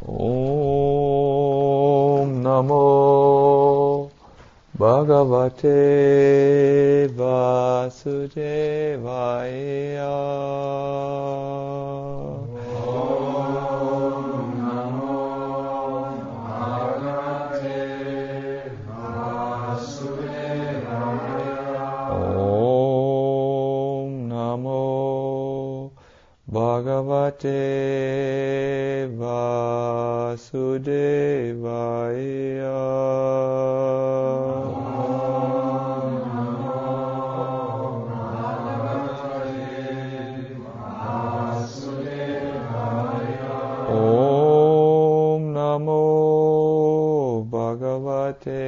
Om Namo Bhagavate Vasudevaya. Om Namo Bhagavate Vasudevaya. Om Namo Bhagavate Vasudevaya. Om Namo Bhagavate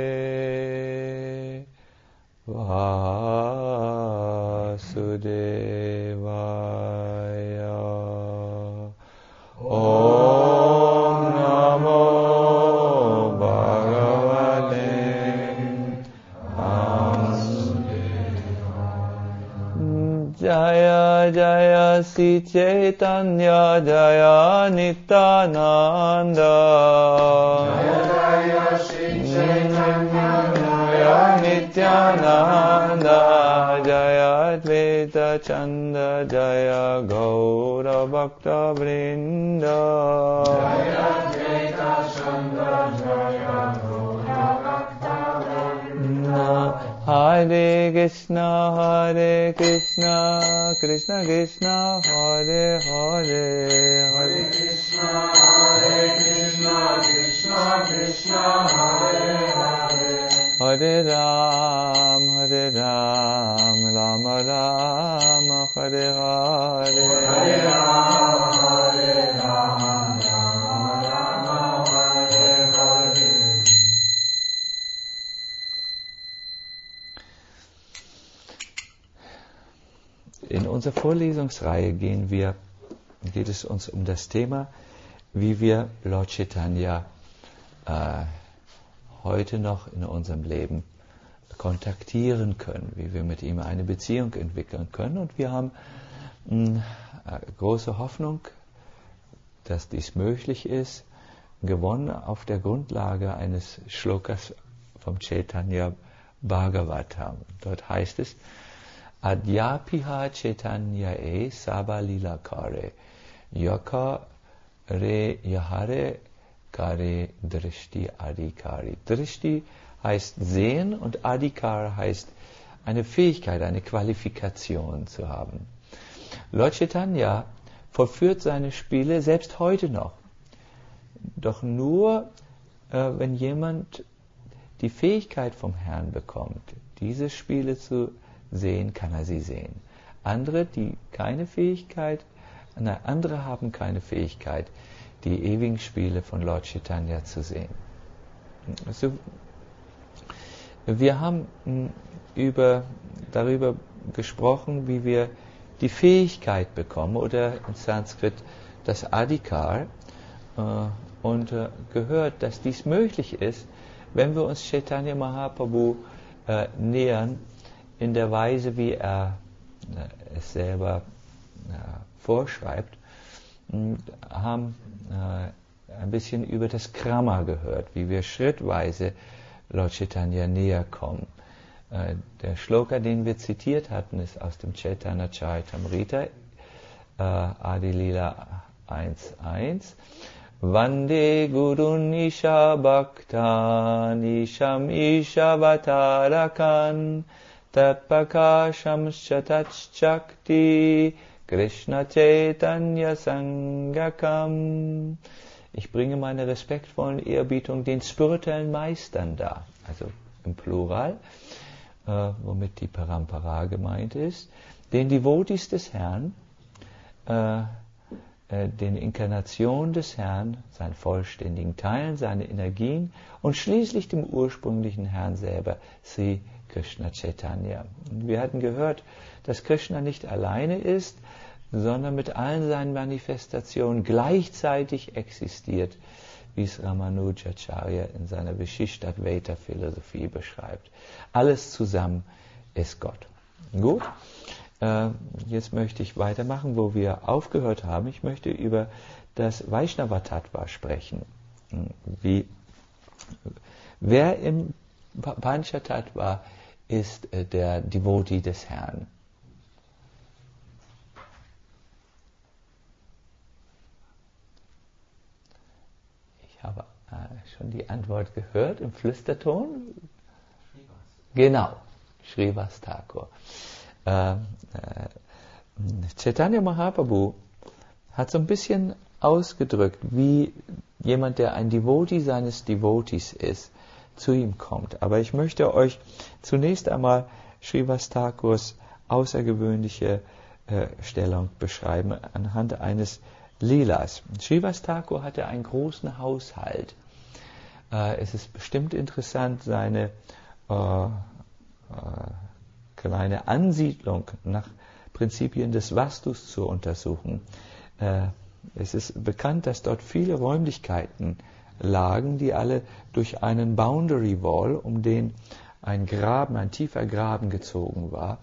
Vasudevaya. Om Namo Bhagavate Vasudevaya. Jaya Jaya Sri Chaitanya Jaya Nityananda. Jaya Jaya Sri Chaitanya Jaya Nityananda. Jaya Advaita Chanda Jaya Gaura Bhakta Vrinda. Jaya Advaita Chanda Jaya Gaura Bhakta Vrinda. Hare Krishna Krishna Krishna Hare Hare Hare Krishna Krishna Krishna Hare Hare. Hare Ram Rama Rama Hare Hare. Hare Ram Rama Rama Hare Hare. In unserer Vorlesungsreihe geht es uns um das Thema, wie wir Lord Chaitanya heute noch in unserem Leben kontaktieren können, wie wir mit ihm eine Beziehung entwickeln können. Und wir haben große Hoffnung, dass dies möglich ist, gewonnen auf der Grundlage eines Shlokas vom Chaitanya Bhagavatam. Dort heißt es: Adyapiha Chaitanya Sabha Kare Yaka Re Yahare Kare Drishti Adhikari. Drishti heißt sehen und Adhikar heißt eine Fähigkeit, eine Qualifikation zu haben. Lord Chaitanya vollführt seine Spiele selbst heute noch. Doch nur, wenn jemand die Fähigkeit vom Herrn bekommt, diese Spiele zu sehen, kann er sie sehen. Andere haben keine Fähigkeit, die ewigen Spiele von Lord Chaitanya zu sehen. Also, wir haben darüber gesprochen, wie wir die Fähigkeit bekommen, oder in Sanskrit das Adhikar, und gehört, dass dies möglich ist, wenn wir uns Chaitanya Mahaprabhu nähern, in der Weise, wie er es selber vorschreibt, und haben ein bisschen über das Krama gehört, wie wir schrittweise Lord Chaitanya näher kommen. Der Shloka, den wir zitiert hatten, ist aus dem Chaitanya Charitamrita, Adi Lila 1.1. Vande Gurun Isha Bhaktan Isham Isha Vatarakan Tatpakasham Chatachakti Krishna Chaitanya Sangakam. Ich bringe meine respektvollen Ehrerbietung den spirituellen Meistern dar, also im Plural, womit die Parampara gemeint ist, den Devotis des Herrn, den Inkarnationen des Herrn, seinen vollständigen Teilen, seine Energien und schließlich dem ursprünglichen Herrn selber, Sri Krishna Chaitanya. Wir hatten gehört, dass Krishna nicht alleine ist, sondern mit allen seinen Manifestationen gleichzeitig existiert, wie es Ramanujacharya in seiner Vishishta-Advaita-Philosophie beschreibt. Alles zusammen ist Gott. Gut, Jetzt möchte ich weitermachen, wo wir aufgehört haben. Ich möchte über das Vaishnava Tattva sprechen. Wer im Panchatattva ist der Devotee des Herrn? Ich habe schon die Antwort gehört im Flüsterton. Genau, Srivas Thakur. Chaitanya Mahaprabhu hat so ein bisschen ausgedrückt, wie jemand, der ein Devotee seines Devotees ist, zu ihm kommt. Aber ich möchte euch zunächst einmal Srivas Thakurs außergewöhnliche Stellung beschreiben anhand eines Leelas. Srivas Thakur hatte einen großen Haushalt. Es ist bestimmt interessant, seine kleine Ansiedlung nach Prinzipien des Vastus zu untersuchen. Es ist bekannt, dass dort viele Räumlichkeiten lagen, die alle durch einen Boundary Wall, um den ein tiefer Graben gezogen war,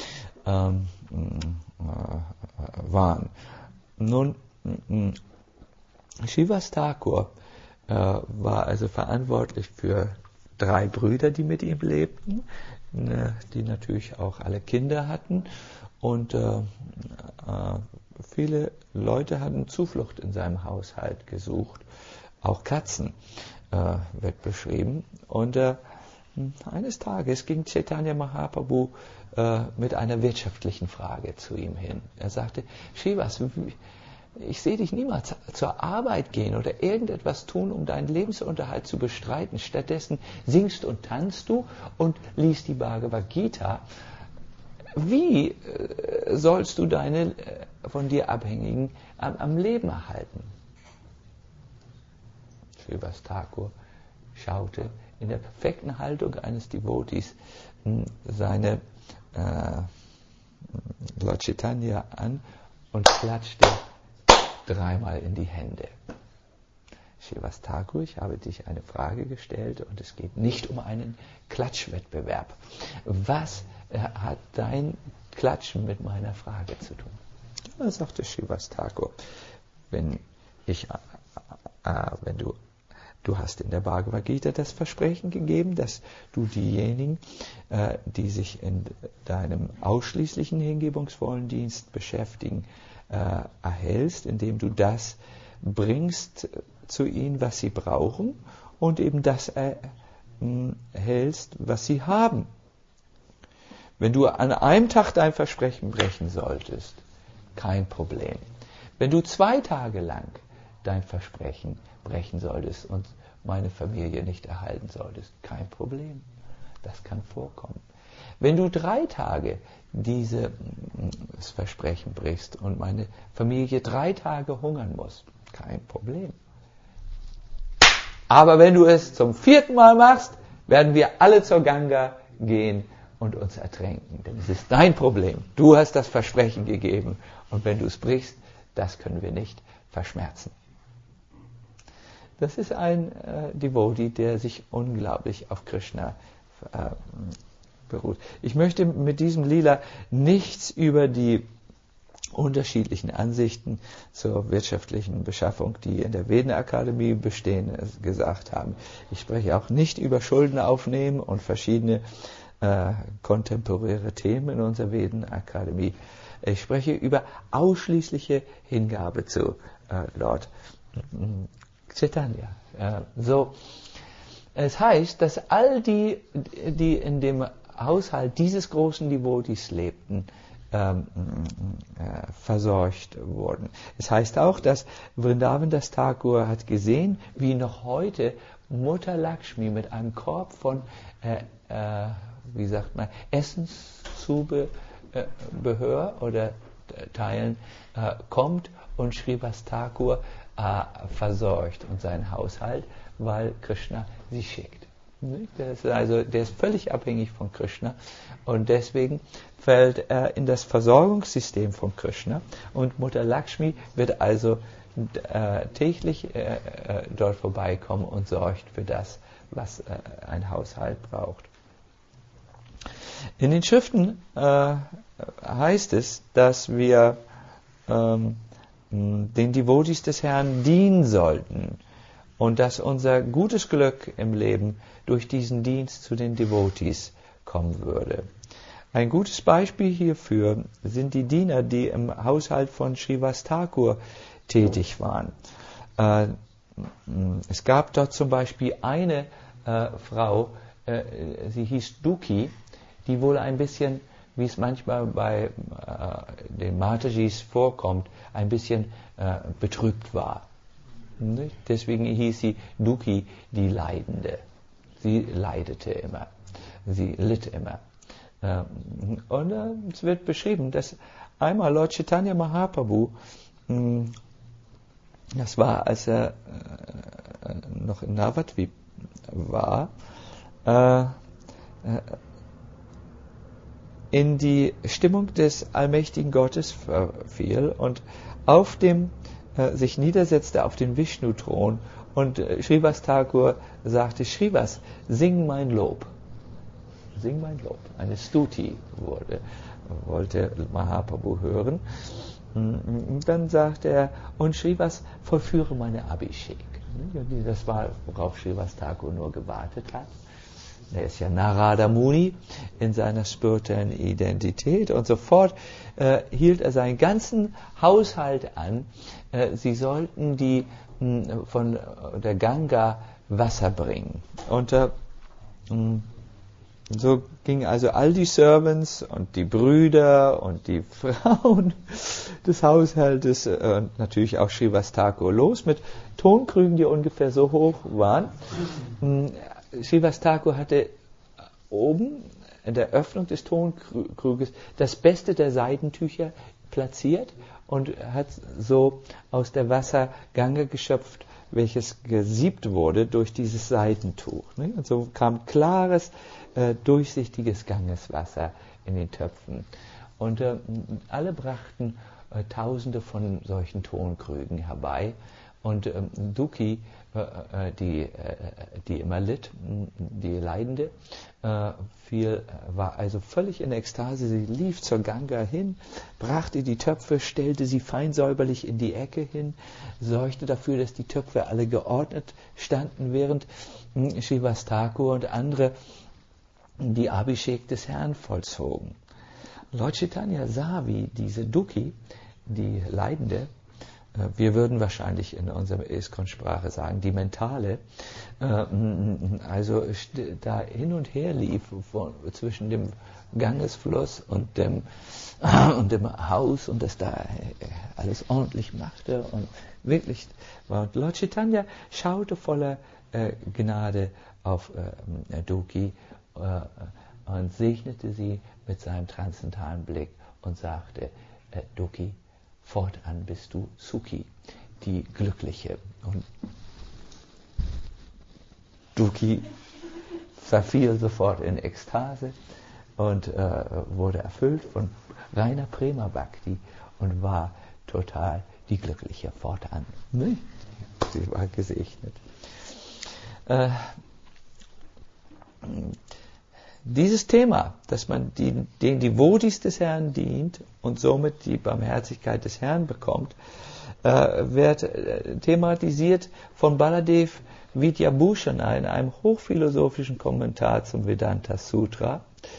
waren. Nun, Srivas Thakur war also verantwortlich für 3 Brüder, die mit ihm lebten, die natürlich auch alle Kinder hatten, und viele Leute hatten Zuflucht in seinem Haushalt gesucht. Auch Katzen wird beschrieben. Und eines Tages ging Chaitanya Mahaprabhu mit einer wirtschaftlichen Frage zu ihm hin. Er sagte: Srivas, ich sehe dich niemals zur Arbeit gehen oder irgendetwas tun, um deinen Lebensunterhalt zu bestreiten. Stattdessen singst und tanzt du und liest die Bhagavad Gita. Wie sollst du deine von dir Abhängigen am Leben erhalten? Srivas Thakur schaute in der perfekten Haltung eines Devotees seine Lord Chaitanya an und klatschte 3-mal in die Hände. Srivas Thakur, ich habe dich eine Frage gestellt und es geht nicht um einen Klatschwettbewerb. Was hat dein Klatschen mit meiner Frage zu tun? Da sagte Srivas Thakur: Du hast in der Bhagavad Gita das Versprechen gegeben, dass du diejenigen, die sich in deinem ausschließlichen hingebungsvollen Dienst beschäftigen, erhältst, indem du das bringst zu ihnen, was sie brauchen, und eben das erhältst, was sie haben. Wenn du an einem Tag dein Versprechen brechen solltest, kein Problem. Wenn du 2 Tage lang dein Versprechen brechen solltest und meine Familie nicht erhalten solltest, kein Problem. Das kann vorkommen. Wenn du 3 Tage dieses Versprechen brichst und meine Familie 3 Tage hungern muss, kein Problem. Aber wenn du es zum 4. Mal machst, werden wir alle zur Ganga gehen und uns ertränken. Denn es ist dein Problem. Du hast das Versprechen gegeben. Und wenn du es brichst, das können wir nicht verschmerzen. Das ist ein Devotee, der sich unglaublich auf Krishna beruht. Ich möchte mit diesem Lila nichts über die unterschiedlichen Ansichten zur wirtschaftlichen Beschaffung, die in der Veden-Akademie bestehen, gesagt haben. Ich spreche auch nicht über Schulden aufnehmen und verschiedene kontemporäre Themen in unserer Veden-Akademie. Ich spreche über ausschließliche Hingabe zu Lord Chaitanya. Es heißt, dass all die in dem Haushalt dieses großen Devotees lebten, versorgt wurden. Es heißt auch, dass Vrindavan Das Thakur hat gesehen, wie noch heute Mutter Lakshmi mit einem Korb von Essenszubehör oder Teilen kommt und Srivas Thakur versorgt und seinen Haushalt, weil Krishna sie schickt. Der ist völlig abhängig von Krishna und deswegen fällt er in das Versorgungssystem von Krishna und Mutter Lakshmi wird also täglich dort vorbeikommen und sorgt für das, was ein Haushalt braucht. In den Schriften heißt es, dass wir den Devotees des Herrn dienen sollten und dass unser gutes Glück im Leben durch diesen Dienst zu den Devotees kommen würde. Ein gutes Beispiel hierfür sind die Diener, die im Haushalt von Srivas Thakur tätig waren. Es gab dort zum Beispiel eine Frau, sie hieß Duki, die wohl ein bisschen, wie es manchmal bei den Matajis vorkommt, ein bisschen betrübt war. Nicht? Deswegen hieß sie Duki, die Leidende. Sie leidete immer. Sie litt immer. Und es wird beschrieben, dass einmal Lord Chaitanya Mahaprabhu, das war, als er noch in Navadvip war, in die Stimmung des allmächtigen Gottes verfiel und auf dem sich niedersetzte auf den Vishnu-Thron und Srivas Thakur sagte, Srivas, sing mein Lob. Sing mein Lob. Eine Stuti wollte Mahaprabhu hören. Und dann sagte er, und Srivas, vollführe meine Abhishek. Das war, worauf Srivas Thakur nur gewartet hat. Er ist ja Narada Muni in seiner spirituellen Identität und sofort hielt er seinen ganzen Haushalt an. Sie sollten die von der Ganga Wasser bringen. Und so gingen also all die Servants und die Brüder und die Frauen des Haushaltes und natürlich auch Srivas Thakur los mit Tonkrügen, die ungefähr so hoch waren. Srivas Thakur hatte oben in der Öffnung des Tonkruges das Beste der Seidentücher platziert und hat so aus der Wassergange geschöpft, welches gesiebt wurde durch dieses Seidentuch. Und so kam klares, durchsichtiges Gangeswasser in den Töpfen. Und alle brachten Tausende von solchen Tonkrügen herbei. Und Duki, die immer litt, die Leidende, war also völlig in Ekstase. Sie lief zur Ganga hin, brachte die Töpfe, stellte sie fein säuberlich in die Ecke hin, sorgte dafür, dass die Töpfe alle geordnet standen, während Srivas Thakur und andere die Abhishek des Herrn vollzogen. Lord Chaitanya sah, wie diese Duki, die Leidende, wir würden wahrscheinlich in unserer ISKCON-Sprache sagen, die mentale, also da hin und her lief zwischen dem Gangesfluss und dem Haus und das da alles ordentlich machte und wirklich war. Und Lord Chaitanya schaute voller Gnade auf Duki und segnete sie mit seinem transzendentalen Blick und sagte, Duki, fortan bist du Sukhi, die Glückliche. Und Duki verfiel sofort in Ekstase und wurde erfüllt von reiner Prema Bhakti und war total die Glückliche fortan. Ne? Sie war gesegnet. Dieses Thema, dass man den Devotees des Herrn dient und somit die Barmherzigkeit des Herrn bekommt, wird thematisiert von Baladev Vidyabhushana in einem hochphilosophischen Kommentar zum Vedanta Sutra,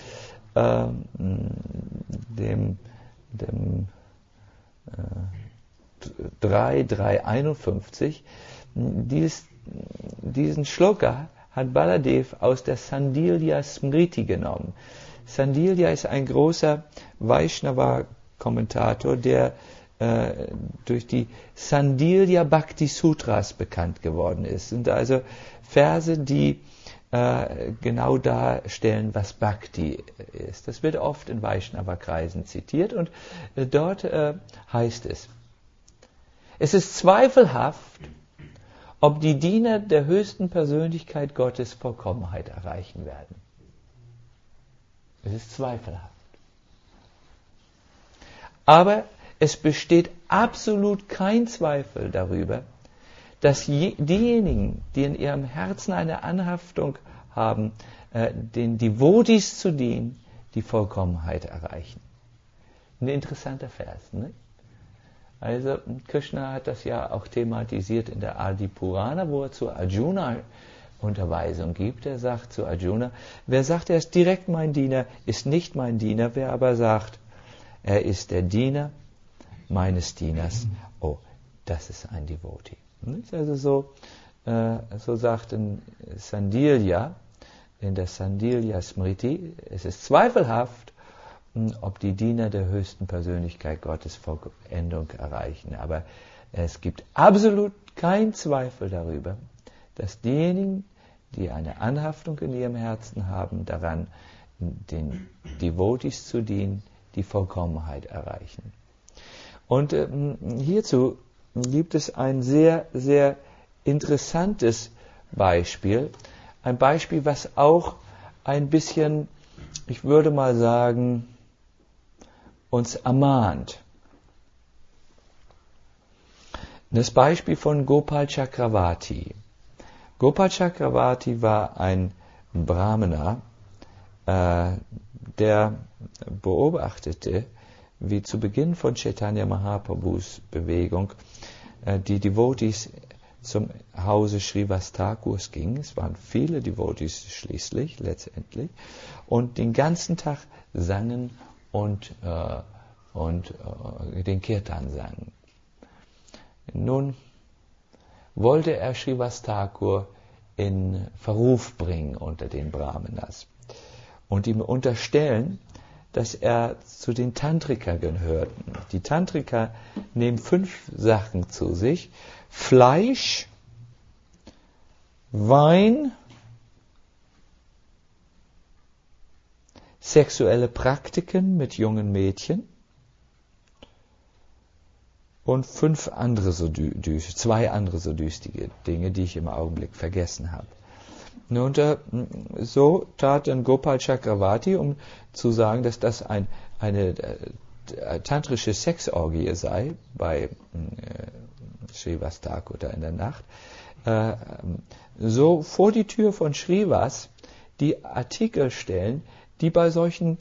dem 3.351. Diesen Shloka hat Baladev aus der Sandilya Smriti genommen. Sandilya ist ein großer Vaishnava-Kommentator, der durch die Sandilya Bhakti Sutras bekannt geworden ist. Sind also Verse, die genau darstellen, was Bhakti ist. Das wird oft in Vaishnava-Kreisen zitiert und dort heißt es: Es ist zweifelhaft, ob die Diener der höchsten Persönlichkeit Gottes Vollkommenheit erreichen werden. Es ist zweifelhaft. Aber es besteht absolut kein Zweifel darüber, dass diejenigen, die in ihrem Herzen eine Anhaftung haben, den Devotees zu dienen, die Vollkommenheit erreichen. Ein interessanter Vers, ne? Also Krishna hat das ja auch thematisiert in der Adi Purana, wo er zu Arjuna Unterweisung gibt. Er sagt zu Arjuna, wer sagt, er ist direkt mein Diener, ist nicht mein Diener. Wer aber sagt, er ist der Diener meines Dieners, oh, das ist ein Devotee. Also so sagt in Sandilya, in der Sandilya Smriti, es ist zweifelhaft, ob die Diener der höchsten Persönlichkeit Gottes Vollendung erreichen. Aber es gibt absolut keinen Zweifel darüber, dass diejenigen, die eine Anhaftung in ihrem Herzen haben, daran den Devotees zu dienen, die Vollkommenheit erreichen. Und hierzu gibt es ein sehr, sehr interessantes Beispiel. Ein Beispiel, was auch ein bisschen, ich würde mal sagen, uns ermahnt. Das Beispiel von Gopal Chakravarti. Gopal Chakravarti war ein Brahmana, der beobachtete, wie zu Beginn von Chaitanya Mahaprabhus Bewegung die Devotees zum Hause Srivas Thakurs gingen. Es waren viele Devotees schließlich, letztendlich, und den ganzen Tag sangen und den Kirtan sangen. Nun wollte er Srivas Thakur in Verruf bringen unter den Brahmanas und ihm unterstellen, dass er zu den Tantrikern gehörten. Die Tantriker nehmen 5 Sachen zu sich: Fleisch, Wein, sexuelle Praktiken mit jungen Mädchen und 2 andere so düstige Dinge, die ich im Augenblick vergessen habe. Und so tat dann Gopal Chakravarti, um zu sagen, dass das eine tantrische Sexorgie sei bei Srivas Thakur da in der Nacht, so vor die Tür von Srivas die Artikel stellen, die bei solchen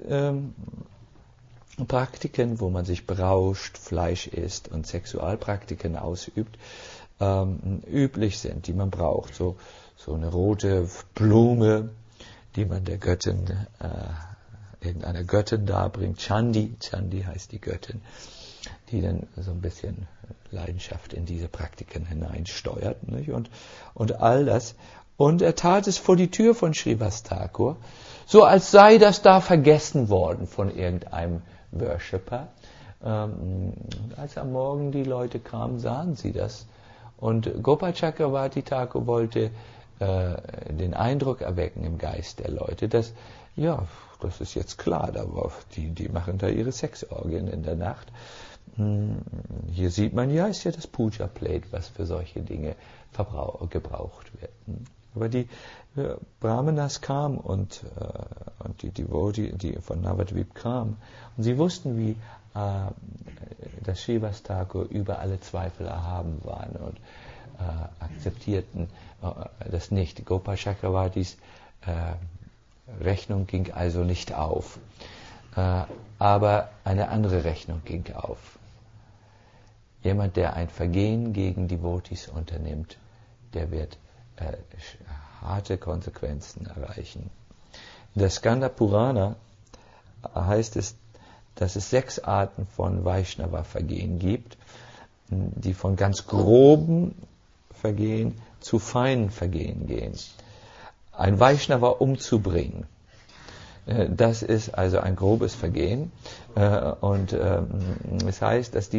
Praktiken, wo man sich berauscht, Fleisch isst und Sexualpraktiken ausübt, üblich sind, die man braucht. So eine rote Blume, die man der Göttin, irgendeiner Göttin darbringt. Chandi heißt die Göttin, die dann so ein bisschen Leidenschaft in diese Praktiken hineinsteuert. Nicht? Und all das. Und er tat es vor die Tür von Srivas Thakur, so als sei das da vergessen worden von irgendeinem Worshipper. Als am Morgen die Leute kamen, sahen sie das. Und Gopal Chakravarti Thakur wollte den Eindruck erwecken im Geist der Leute, dass, ja, das ist jetzt klar, die machen da ihre Sexorgien in der Nacht. Hier sieht man ja, ist ja das Puja Plate, was für solche Dinge gebraucht wird. Aber die Brahmanas kamen und die Devotee, die von Navadvip kamen, und sie wussten, wie dass Srivas Thakur über alle Zweifel erhaben waren und akzeptierten das nicht. Gopal Chakravartis Rechnung ging also nicht auf, aber eine andere Rechnung ging auf. Jemand, der ein Vergehen gegen Devotees unternimmt, der wird harte Konsequenzen erreichen. In der Skanda Purana heißt es, dass es 6 Arten von Vaishnava-Vergehen gibt, die von ganz groben Vergehen zu feinen Vergehen gehen. Ein Vaishnava umzubringen, das ist also ein grobes Vergehen, und es heißt, dass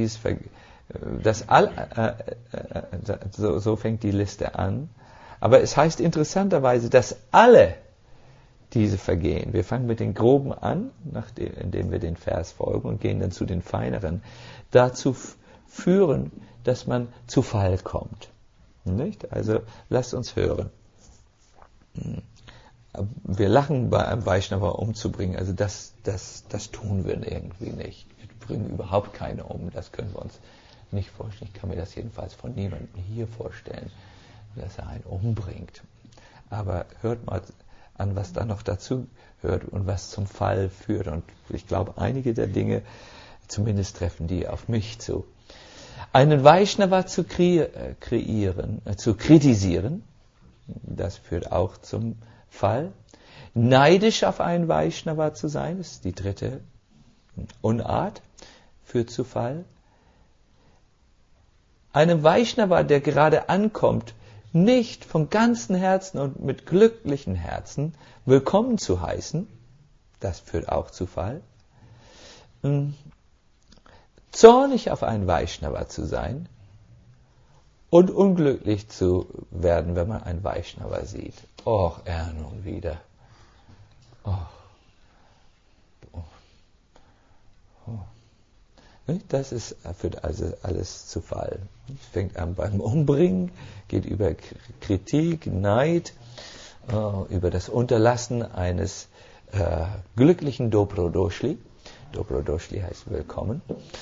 so fängt die Liste an, aber es heißt interessanterweise, dass alle diese Vergehen, wir fangen mit den groben an, indem wir den Vers folgen und gehen dann zu den feineren, dazu führen, dass man zu Fall kommt. Nicht? Also lasst uns hören. Wir lachen bei einem Vaishnava umzubringen, also das tun wir irgendwie nicht. Wir bringen überhaupt keine um, das können wir uns nicht vorstellen. Ich kann mir das jedenfalls von niemandem hier vorstellen, dass er einen umbringt. Aber hört mal an, was da noch dazu hört und was zum Fall führt. Und ich glaube, einige der Dinge, zumindest treffen die auf mich zu. Einen Vaishnava zu kritisieren, das führt auch zum Fall. Neidisch auf einen Vaishnava zu sein, das ist die dritte Unart, führt zu Fall. Einem Vaishnava, der gerade ankommt, nicht von ganzem Herzen und mit glücklichem Herzen willkommen zu heißen, das führt auch zu Fall. Zornig auf einen Vaishnava zu sein und unglücklich zu werden, wenn man einen Vaishnava sieht. Och, er nun wieder. Oh. Das führt also alles zu Fall. Es fängt an beim Umbringen, geht über Kritik, Neid, über das Unterlassen eines glücklichen Dobro-Doshli. Dobro-Doshli heißt willkommen.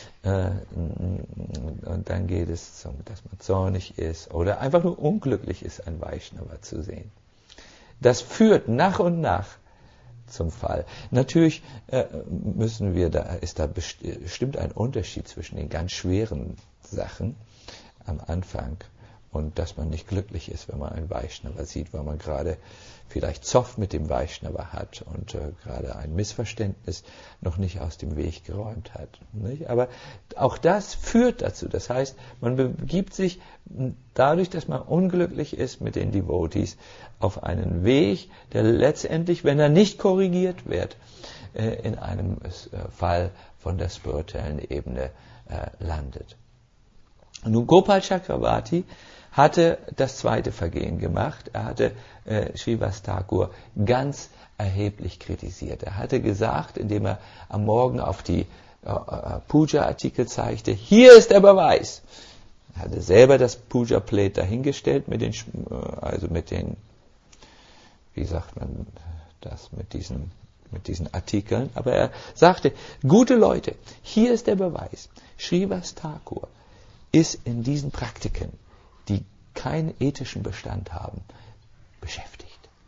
Und dann geht es darum, dass man zornig ist oder einfach nur unglücklich ist, ein Vaishnava zu sehen. Das führt nach und nach zum Fall. Natürlich ist da bestimmt ein Unterschied zwischen den ganz schweren Sachen am Anfang und dass man nicht glücklich ist, wenn man einen Vaishnava sieht, weil man gerade vielleicht Zoff mit dem Vaishnava hat und gerade ein Missverständnis noch nicht aus dem Weg geräumt hat. Nicht? Aber auch das führt dazu. Das heißt, man begibt sich dadurch, dass man unglücklich ist mit den Devotees, auf einen Weg, der letztendlich, wenn er nicht korrigiert wird, in einem Fall von der spirituellen Ebene landet. Nun, Gopal Chakravarti hatte das zweite Vergehen gemacht. Er hatte Srivas Thakur ganz erheblich kritisiert. Er hatte gesagt, indem er am Morgen auf die Puja-Artikel zeigte, hier ist der Beweis. Er hatte selber das Puja-Plate dahingestellt mit den, wie sagt man das, mit diesen Artikeln. Aber er sagte, gute Leute, hier ist der Beweis. Srivas Thakur ist in diesen Praktiken, die keinen ethischen Bestand haben, beschäftigt.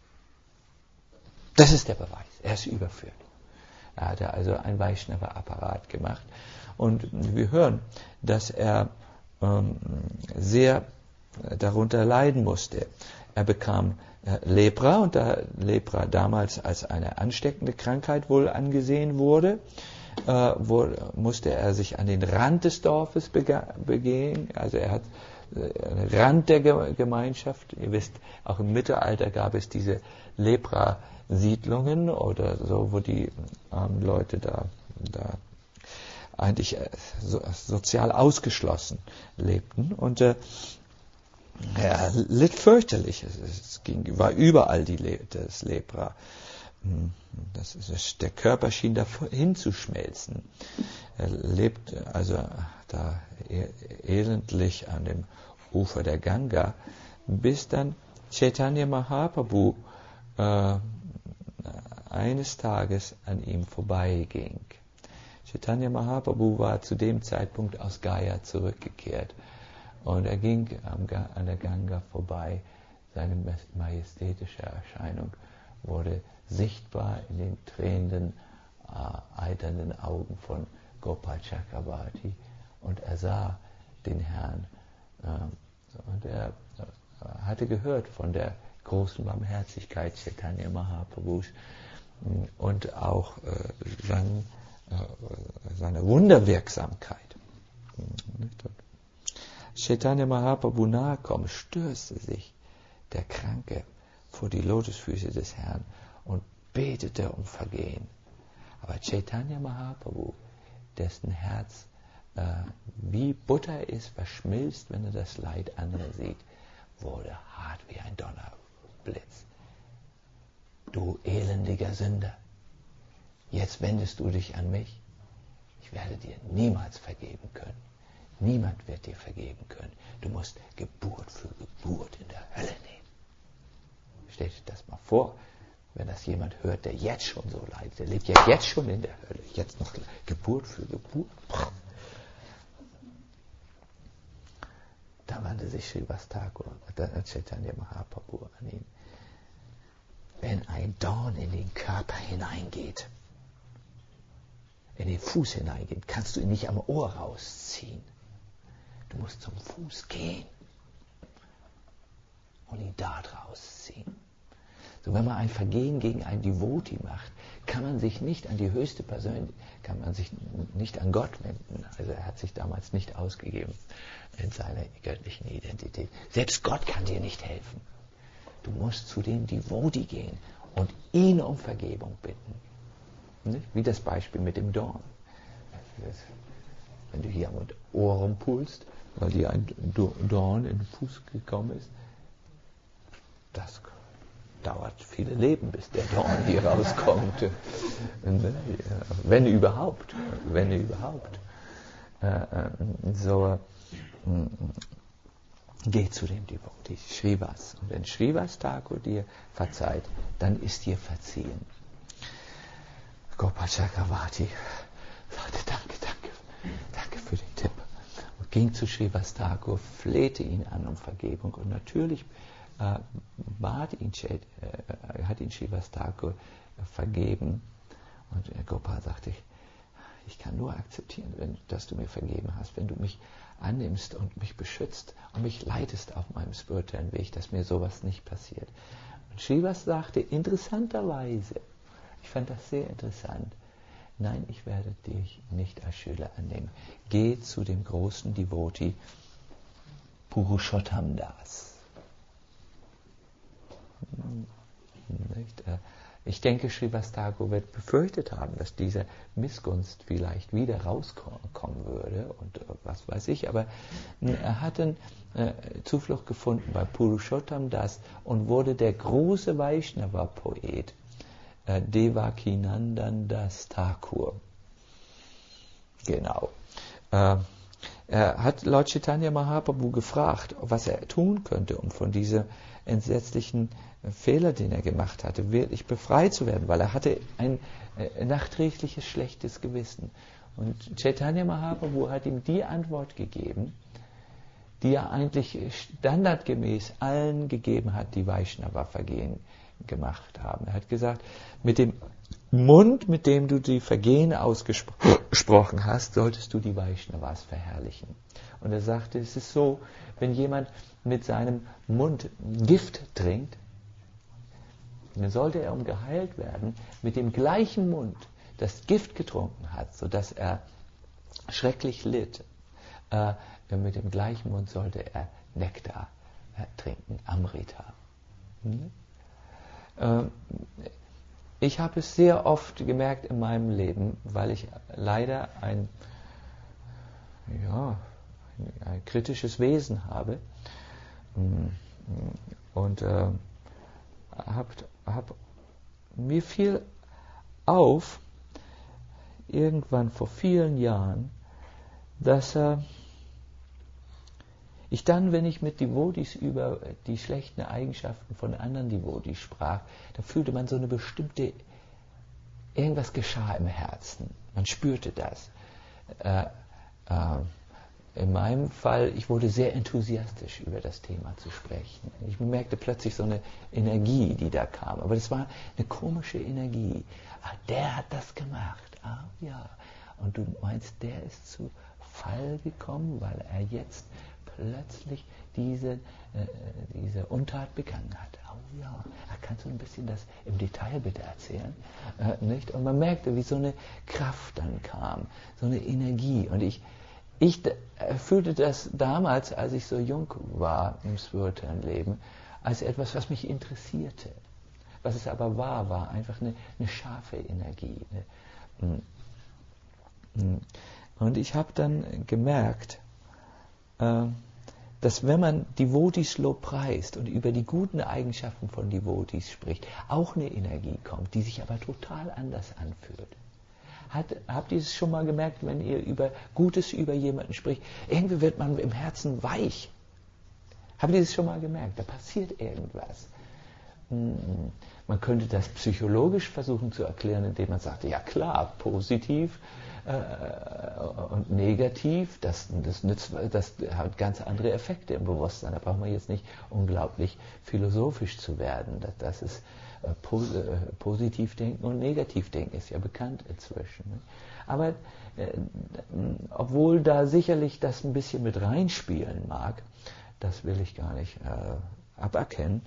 Das ist der Beweis. Er ist überführt. Er hatte also ein Vaishnava-Apparat gemacht. Und wir hören, dass er sehr darunter leiden musste. Er bekam Lepra, und da Lepra damals als eine ansteckende Krankheit wohl angesehen wurde, musste er sich an den Rand des Dorfes begeben. Also er hat den Rand der Gemeinschaft. Ihr wisst, auch im Mittelalter gab es diese Lepra-Siedlungen oder so, wo die armen Leute da eigentlich sozial ausgeschlossen lebten. Und er litt fürchterlich. War überall das Lepra. Der Körper schien da hinzuschmelzen. Er lebt also da elendlich an dem Ufer der Ganga, bis dann Chaitanya Mahaprabhu eines Tages an ihm vorbeiging. Chaitanya Mahaprabhu war zu dem Zeitpunkt aus Gaya zurückgekehrt und er ging an der Ganga vorbei. Seine majestätische Erscheinung wurde sichtbar in den tränenden, eiternden Augen von Gopal Chakravarti und er sah den Herrn und er hatte gehört von der großen Barmherzigkeit Chaitanya Mahaprabhus und auch seiner Wunderwirksamkeit. Chaitanya Mahaprabhu nahe kommen, stürzte sich der Kranke vor die Lotusfüße des Herrn und betete um Vergehen. Aber Chaitanya Mahaprabhu, dessen Herz wie Butter ist, verschmilzt, wenn er das Leid anderer sieht, wurde hart wie ein Donnerblitz. Du elendiger Sünder, jetzt wendest du dich an mich. Ich werde dir niemals vergeben können. Niemand wird dir vergeben können. Du musst Geburt für Geburt in der Hölle nehmen. Stellt euch das mal vor, wenn das jemand hört, der jetzt schon so leidet. Der lebt ja jetzt schon in der Hölle. Jetzt noch Geburt für Geburt. Da wandte sich Srivas Thakur, Chaitanya Mahaprabhu an ihn. wenn ein Dorn in den Körper hineingeht, in den Fuß hineingeht, kannst du ihn nicht am Ohr rausziehen. Du musst zum Fuß gehen und ihn dort rausziehen. So, wenn man ein Vergehen gegen einen Devotee macht, kann man sich nicht an die höchste Persönlichkeit, kann man sich nicht an Gott wenden. Also er hat sich damals nicht ausgegeben in seiner göttlichen Identität. Selbst Gott kann dir nicht helfen. Du musst zu dem Devotee gehen und ihn um Vergebung bitten. Nicht? Wie das Beispiel mit dem Dorn. Wenn du hier am Ohr rumpulst, weil dir ein Dorn in den Fuß gekommen ist, das dauert viele Leben, bis der Dorn hier rauskommt. Wenn überhaupt. Geh zu dem Devotee, Srivas. Und wenn Srivas Thakur dir verzeiht, dann ist dir verziehen. Gopal Chakravarti sagte, danke für den Tipp. Und ging zu Srivas Thakur, flehte ihn an um Vergebung. Und natürlich hat ihn Srivas Thakur vergeben. Und Gopal sagte, ich kann nur akzeptieren, dass du mir vergeben hast, wenn du mich annimmst und mich beschützt und mich leitest auf meinem spirituellen Weg, dass mir sowas nicht passiert. Und Srivas sagte interessanterweise, ich fand das sehr interessant, nein, ich werde dich nicht als Schüler annehmen. Geh zu dem großen Devotee Purushottam Das. Ich denke, Srivas Thakur wird befürchtet haben, dass diese Missgunst vielleicht wieder rauskommen würde und was weiß ich, aber er hat dann Zuflucht gefunden bei Purushottam Das und wurde der große Vaishnava-Poet Devakinandan Das Thakur. Genau. Er hat Lord Chaitanya Mahaprabhu gefragt, was er tun könnte, um von diesem entsetzlichen Fehler, den er gemacht hatte, wirklich befreit zu werden, weil er hatte ein nachträgliches schlechtes Gewissen. Und Chaitanya Mahaprabhu hat ihm die Antwort gegeben, die er eigentlich standardgemäß allen gegeben hat, die Vaishnava-Vergehen gemacht haben. Er hat gesagt, mit dem Mund, mit dem du die Vergehen ausgesprochen hast, solltest du die Vaishnavas verherrlichen. Und er sagte, es ist so, wenn jemand mit seinem Mund Gift trinkt, dann sollte er, um geheilt werden, mit dem gleichen Mund das Gift getrunken hat, sodass er schrecklich litt. Mit dem gleichen Mund sollte er Nektar trinken, Amrita. Ich habe es sehr oft gemerkt in meinem Leben, weil ich leider ein kritisches Wesen habe und mir fiel auf, irgendwann vor vielen Jahren, dass ich dann, wenn ich mit Devotees über die schlechten Eigenschaften von anderen Devotees sprach, da fühlte man so eine bestimmte, irgendwas geschah im Herzen. Man spürte das. In meinem Fall, ich wurde sehr enthusiastisch über das Thema zu sprechen. Ich bemerkte plötzlich so eine Energie, die da kam. Aber das war eine komische Energie. Der hat das gemacht. Ja. Und du meinst, der ist zu Fall gekommen, weil er jetzt plötzlich diese Untat begangen hat. Ja. Kannst du ein bisschen das im Detail bitte erzählen? Nicht? Und man merkte, wie so eine Kraft dann kam, so eine Energie. Und ich fühlte das damals, als ich so jung war im spirituellen Leben, als etwas, was mich interessierte. Was es aber war einfach eine scharfe Energie. Und ich habe dann gemerkt, dass wenn man Devotees lobpreist und über die guten Eigenschaften von Devotees spricht, auch eine Energie kommt, die sich aber total anders anfühlt. Habt ihr es schon mal gemerkt, wenn ihr Gutes über jemanden spricht? Irgendwie wird man im Herzen weich. Habt ihr es schon mal gemerkt? Da passiert irgendwas. Man könnte das psychologisch versuchen zu erklären, indem man sagt, ja klar, positiv und negativ, das hat ganz andere Effekte im Bewusstsein. Da braucht man jetzt nicht unglaublich philosophisch zu werden. Das ist Positivdenken und Negativdenken ist ja bekannt inzwischen. Ne? Aber obwohl da sicherlich das ein bisschen mit reinspielen mag, das will ich gar nicht aberkennen,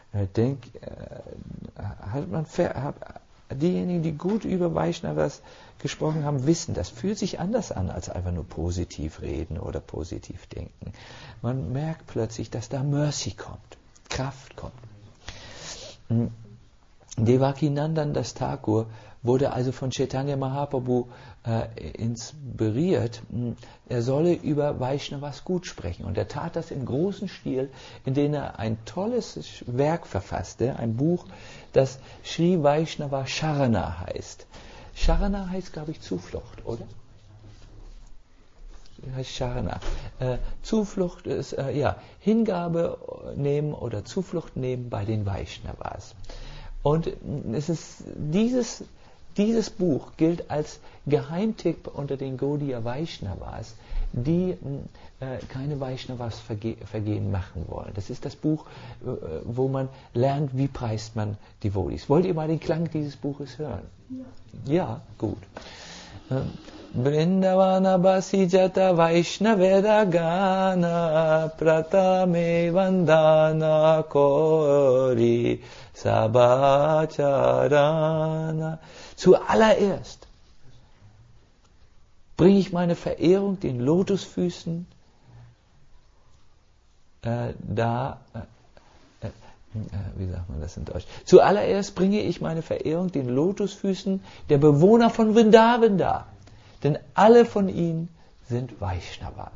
diejenigen, die gut über Vaishnavas gesprochen haben, wissen, das fühlt sich anders an, als einfach nur positiv reden oder positiv denken. Man merkt plötzlich, dass da Mercy kommt, Kraft kommt. Devakinandan Das Thakur wurde also von Chaitanya Mahaprabhu inspiriert, er solle über Vaishnavas gut sprechen. Und er tat das im großen Stil, indem er ein tolles Werk verfasste, ein Buch, das Sri Vaishnava Sharana heißt. Sharana heißt, glaube ich, Zuflucht, oder? Heißt Sharana. Zuflucht ist, Hingabe nehmen oder Zuflucht nehmen bei den Vaishnavas. Und es ist dieses Buch gilt als Geheimtipp unter den Gaudiya Vaishnavas, die keine Vaishnavas Vergehen machen wollen. Das ist das Buch, wo man lernt, wie preist man Devotees. Wollt ihr mal den Klang dieses Buches hören? Ja, gut. Vrindavana Basijata Vaishnaveda Gana Pratame Vandana Kori Sabacharana. Zuallererst bringe ich meine Verehrung den Lotusfüßen wie sagt man das in Deutsch? Zuallererst bringe ich meine Verehrung den Lotusfüßen der Bewohner von Vrindavan dar, denn alle von ihnen sind Vaishnavas.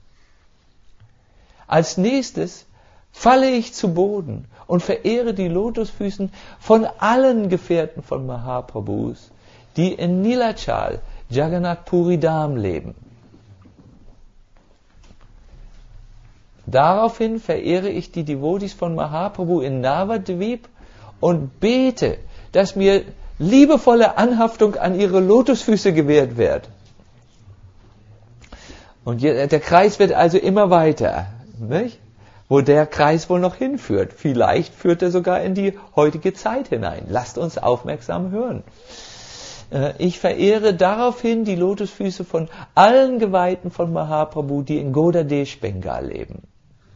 Als nächstes falle ich zu Boden und verehre die Lotusfüßen von allen Gefährten von Mahaprabhus, die in Nilachal, Jagannath Puri Dham leben. Daraufhin verehre ich die Devotees von Mahaprabhu in Navadvip und bete, dass mir liebevolle Anhaftung an ihre Lotusfüße gewährt wird. Und der Kreis wird also immer weiter, nicht? Wo der Kreis wohl noch hinführt. Vielleicht führt er sogar in die heutige Zeit hinein. Lasst uns aufmerksam hören. Ich verehre daraufhin die Lotusfüße von allen Geweihten von Mahaprabhu, die in Godadesh, Bengal leben.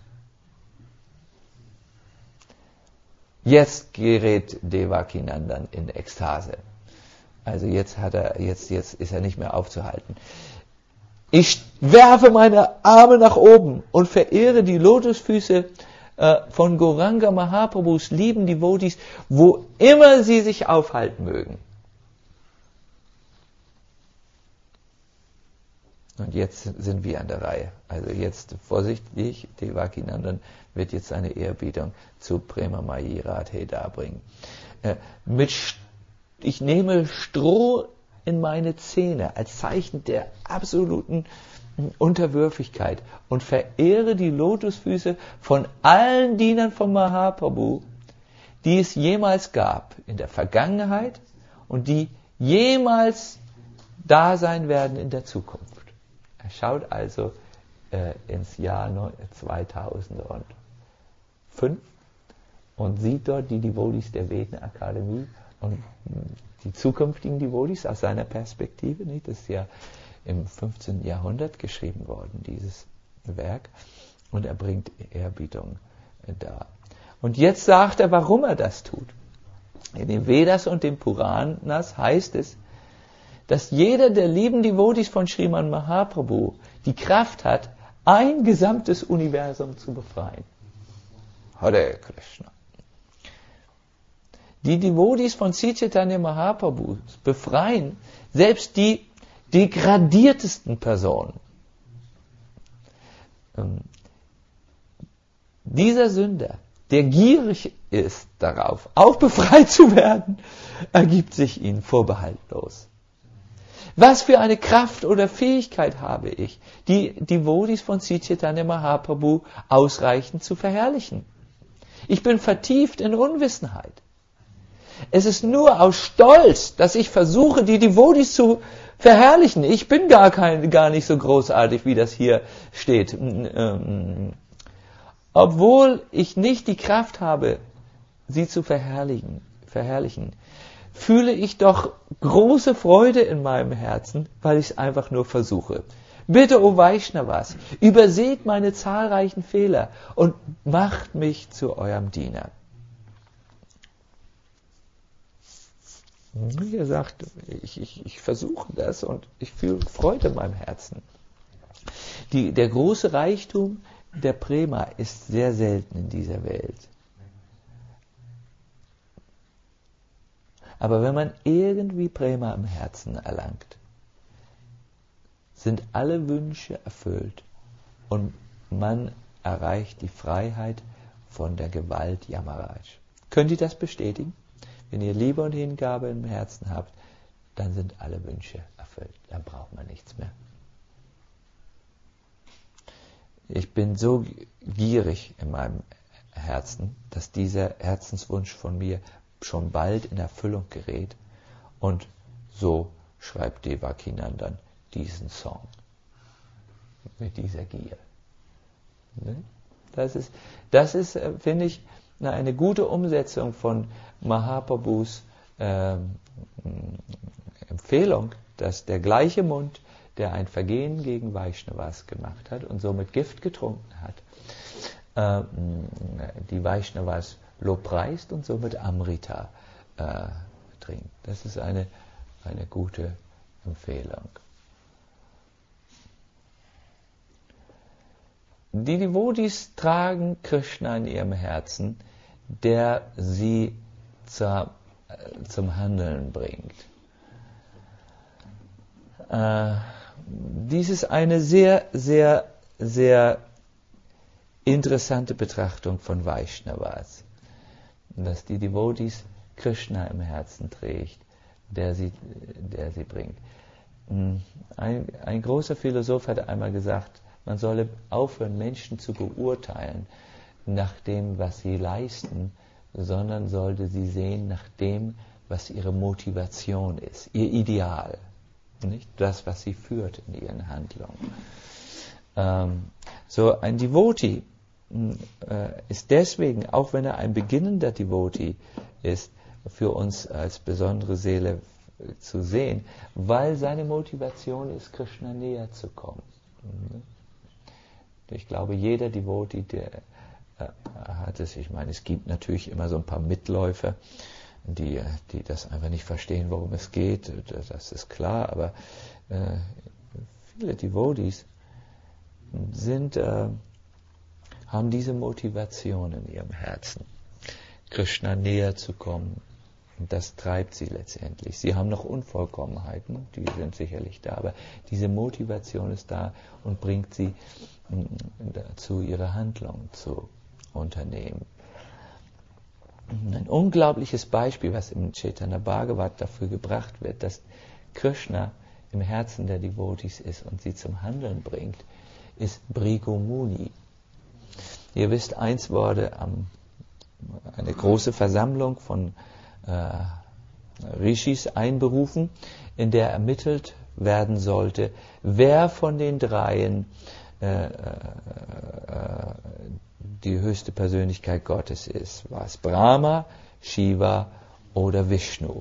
Jetzt gerät Devakinandan in Ekstase. Also jetzt ist er nicht mehr aufzuhalten. Ich werfe meine Arme nach oben und verehre die Lotusfüße von Gauranga Mahaprabhus lieben Devotees, wo immer sie sich aufhalten mögen. Und jetzt sind wir an der Reihe. Also jetzt vorsichtig, Devakinandan wird jetzt seine Ehrerbietung zu Premamayi Radhe darbringen. Ich nehme Stroh in meine Zähne als Zeichen der absoluten Unterwürfigkeit und verehre die Lotusfüße von allen Dienern von Mahaprabhu, die es jemals gab in der Vergangenheit und die jemals da sein werden in der Zukunft. Er schaut also ins Jahr 2005 und sieht dort die Devotees der Veden-Akademie und die zukünftigen Devotees aus seiner Perspektive. Nicht? Das ist ja im 15. Jahrhundert geschrieben worden, dieses Werk. Und er bringt Ehrerbietung dar. Und jetzt sagt er, warum er das tut. In den Vedas und den Puranas heißt es, dass jeder der lieben Devotees von Sriman Mahaprabhu die Kraft hat, ein gesamtes Universum zu befreien. Hare Krishna. Die Devotees von Sri Chaitanya Mahaprabhu befreien selbst die degradiertesten Personen. Dieser Sünder, der gierig ist darauf, auch befreit zu werden, ergibt sich ihnen vorbehaltlos. Was für eine Kraft oder Fähigkeit habe ich, die Devotees von Sri Chaitanya Mahaprabhu ausreichend zu verherrlichen? Ich bin vertieft in Unwissenheit. Es ist nur aus Stolz, dass ich versuche, die Devotees zu verherrlichen. Ich bin gar nicht so großartig, wie das hier steht. Obwohl ich nicht die Kraft habe, sie zu verherrlichen, verherrlichen, fühle ich doch große Freude in meinem Herzen, weil ich es einfach nur versuche. Bitte, O Vaishnavas, überseht meine zahlreichen Fehler und macht mich zu eurem Diener. Er sagt, ich versuche das und ich fühle Freude in meinem Herzen. Der große Reichtum der Prema ist sehr selten in dieser Welt. Aber wenn man irgendwie Prema im Herzen erlangt, sind alle Wünsche erfüllt und man erreicht die Freiheit von der Gewalt Yamaraj. Könnt ihr das bestätigen? Wenn ihr Liebe und Hingabe im Herzen habt, dann sind alle Wünsche erfüllt. Dann braucht man nichts mehr. Ich bin so gierig in meinem Herzen, dass dieser Herzenswunsch von mir schon bald in Erfüllung gerät. Und so schreibt Devakinandan diesen Song mit dieser Gier. Das ist, finde ich, eine gute Umsetzung von Mahaprabhus Empfehlung, dass der gleiche Mund, der ein Vergehen gegen Vaishnavas gemacht hat und somit Gift getrunken hat, die Vaishnavas lobpreist und somit Amrita trinkt. Das ist eine gute Empfehlung. Die Devotis tragen Krishna in ihrem Herzen, der sie zum Handeln bringt. Dies ist eine sehr, sehr, sehr interessante Betrachtung von Vaishnavas, dass die Devotis Krishna im Herzen trägt, der sie bringt. Ein großer Philosoph hat einmal gesagt, man solle aufhören, Menschen zu beurteilen nach dem, was sie leisten, sondern sollte sie sehen nach dem, was ihre Motivation ist, ihr Ideal, nicht das, was sie führt in ihren Handlungen. So ein Devotee ist deswegen, auch wenn er ein beginnender Devotee ist, für uns als besondere Seele zu sehen, weil seine Motivation ist, Krishna näher zu kommen. Ich glaube, jeder Devotee, der hat es, ich meine, es gibt natürlich immer so ein paar Mitläufer, die das einfach nicht verstehen, worum es geht, das ist klar, aber viele Devotees haben diese Motivation in ihrem Herzen, Krishna näher zu kommen. Und das treibt sie letztendlich. Sie haben noch Unvollkommenheiten, die sind sicherlich da, aber diese Motivation ist da und bringt sie dazu, ihre Handlung zu unternehmen. Ein unglaubliches Beispiel, was im Chaitanya Bhagavat dafür gebracht wird, dass Krishna im Herzen der Devotees ist und sie zum Handeln bringt, ist Bhrigu Muni. Ihr wisst, einst wurde eine große Versammlung von Rishis einberufen, in der ermittelt werden sollte, wer von den dreien die höchste Persönlichkeit Gottes ist. War es Brahma, Shiva oder Vishnu?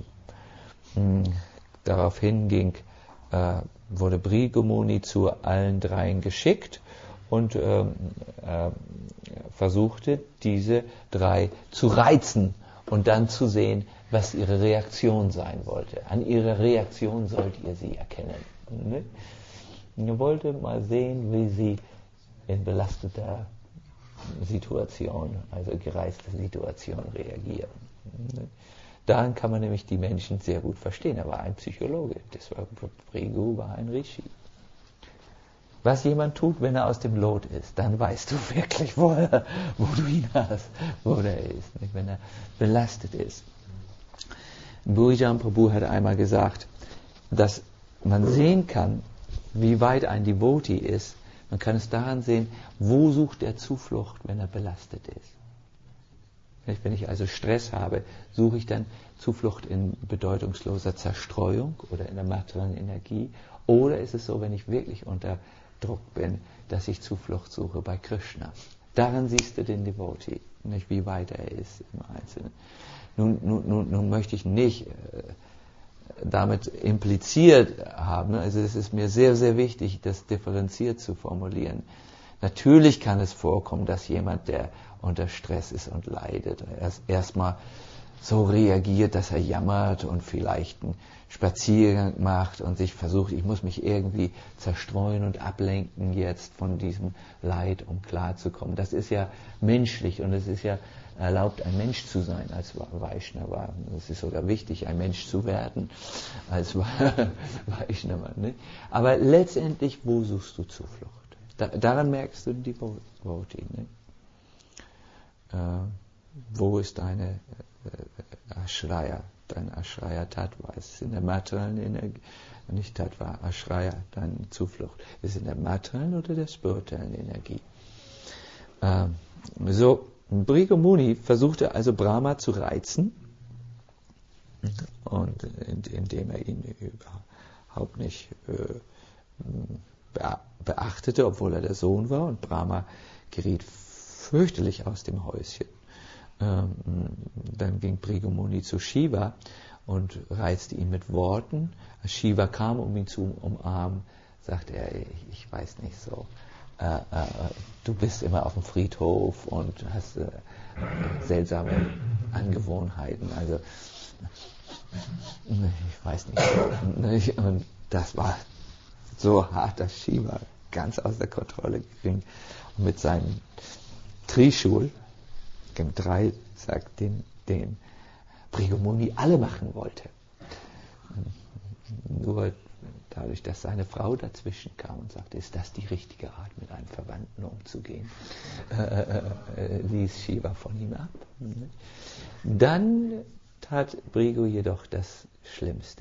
Daraufhin wurde Bhrigu Muni zu allen dreien geschickt und versuchte, diese drei zu reizen und dann zu sehen, was ihre Reaktion sein wollte. An ihrer Reaktion sollt ihr sie erkennen. Er wollte mal sehen, wie sie in belasteter Situation, also gereizter Situation reagieren. Daran kann man nämlich die Menschen sehr gut verstehen. Er war ein Psychologe, Bhrigu war ein Rishi. Was jemand tut, wenn er aus dem Lot ist, dann weißt du wirklich, wo du ihn hast, wo er ist, nicht? Wenn er belastet ist. Bhujan Prabhu hat einmal gesagt, dass man sehen kann, wie weit ein Devotee ist. Man kann es daran sehen, wo sucht er Zuflucht, wenn er belastet ist. Wenn ich also Stress habe, suche ich dann Zuflucht in bedeutungsloser Zerstreuung oder in der materiellen Energie? Oder ist es so, wenn ich wirklich unter Druck bin, dass ich Zuflucht suche bei Krishna? Daran siehst du den Devotee, nicht wie weit er ist im Einzelnen. Nun möchte ich nicht damit impliziert haben, also es ist mir sehr, sehr wichtig, das differenziert zu formulieren. Natürlich kann es vorkommen, dass jemand, der unter Stress ist und leidet, erstmal so reagiert, dass er jammert und vielleicht einen Spaziergang macht und sich versucht, ich muss mich irgendwie zerstreuen und ablenken jetzt von diesem Leid, um klarzukommen. Das ist ja menschlich und es ist ja erlaubt, ein Mensch zu sein als Vaishnava. Es ist sogar wichtig, ein Mensch zu werden als Vaishnava. Ne? Aber letztendlich, wo suchst du Zuflucht? Daran merkst du die Devotee. Ne? Wo ist deine Ashraya, dein Ashraya Tattva? Es ist in der materiellen Energie, nicht Tattva, Ashraya, deine Zuflucht. Ist es in der materiellen oder der spirituellen Energie? Bhrigu Muni versuchte also Brahma zu reizen, und indem er ihn überhaupt nicht beachtete, obwohl er der Sohn war, und Brahma geriet fürchterlich aus dem Häuschen. Dann ging Bhrigu Muni zu Shiva und reizte ihn mit Worten. Als Shiva kam, um ihn zu umarmen, sagte er, ich weiß nicht so, du bist immer auf dem Friedhof und hast seltsame Angewohnheiten, also ich weiß nicht so. Und das war so hart, dass Shiva ganz aus der Kontrolle ging und mit seinem Trishul, dem Dreisack, den Bhrigu Muni alle machen wollte. Nur dadurch, dass seine Frau dazwischen kam und sagte, ist das die richtige Art, mit einem Verwandten umzugehen, ließ Shiva von ihm ab. Dann tat Bhrigu jedoch das Schlimmste.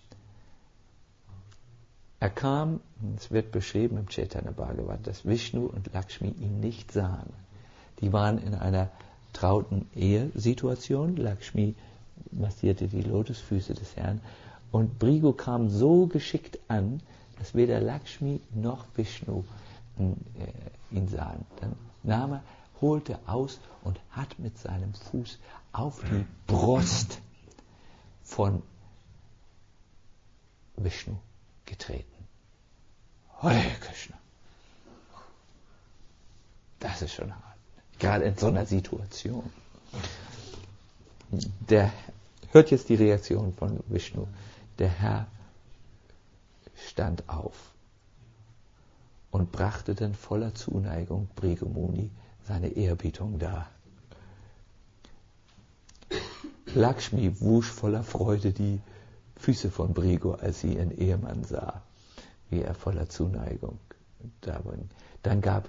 Er kam, es wird beschrieben im Chaitanya Bhagavat, dass Vishnu und Lakshmi ihn nicht sahen. Die waren in einer trauten Ehesituation. Lakshmi massierte die Lotusfüße des Herrn. Und Bhrigu kam so geschickt an, dass weder Lakshmi noch Vishnu ihn sahen. Dann holte aus und hat mit seinem Fuß auf die Brust von Vishnu getreten. Hare Krishna. Das ist schon hart. Gerade in so einer Situation. Hört jetzt die Reaktion von Vishnu. Der Herr stand auf und brachte dann voller Zuneigung Bhrigu Muni seine Ehrerbietung dar. Lakshmi wusch voller Freude die Füße von Bhrigu, als sie ihren Ehemann sah, wie er voller Zuneigung da war. Dann gab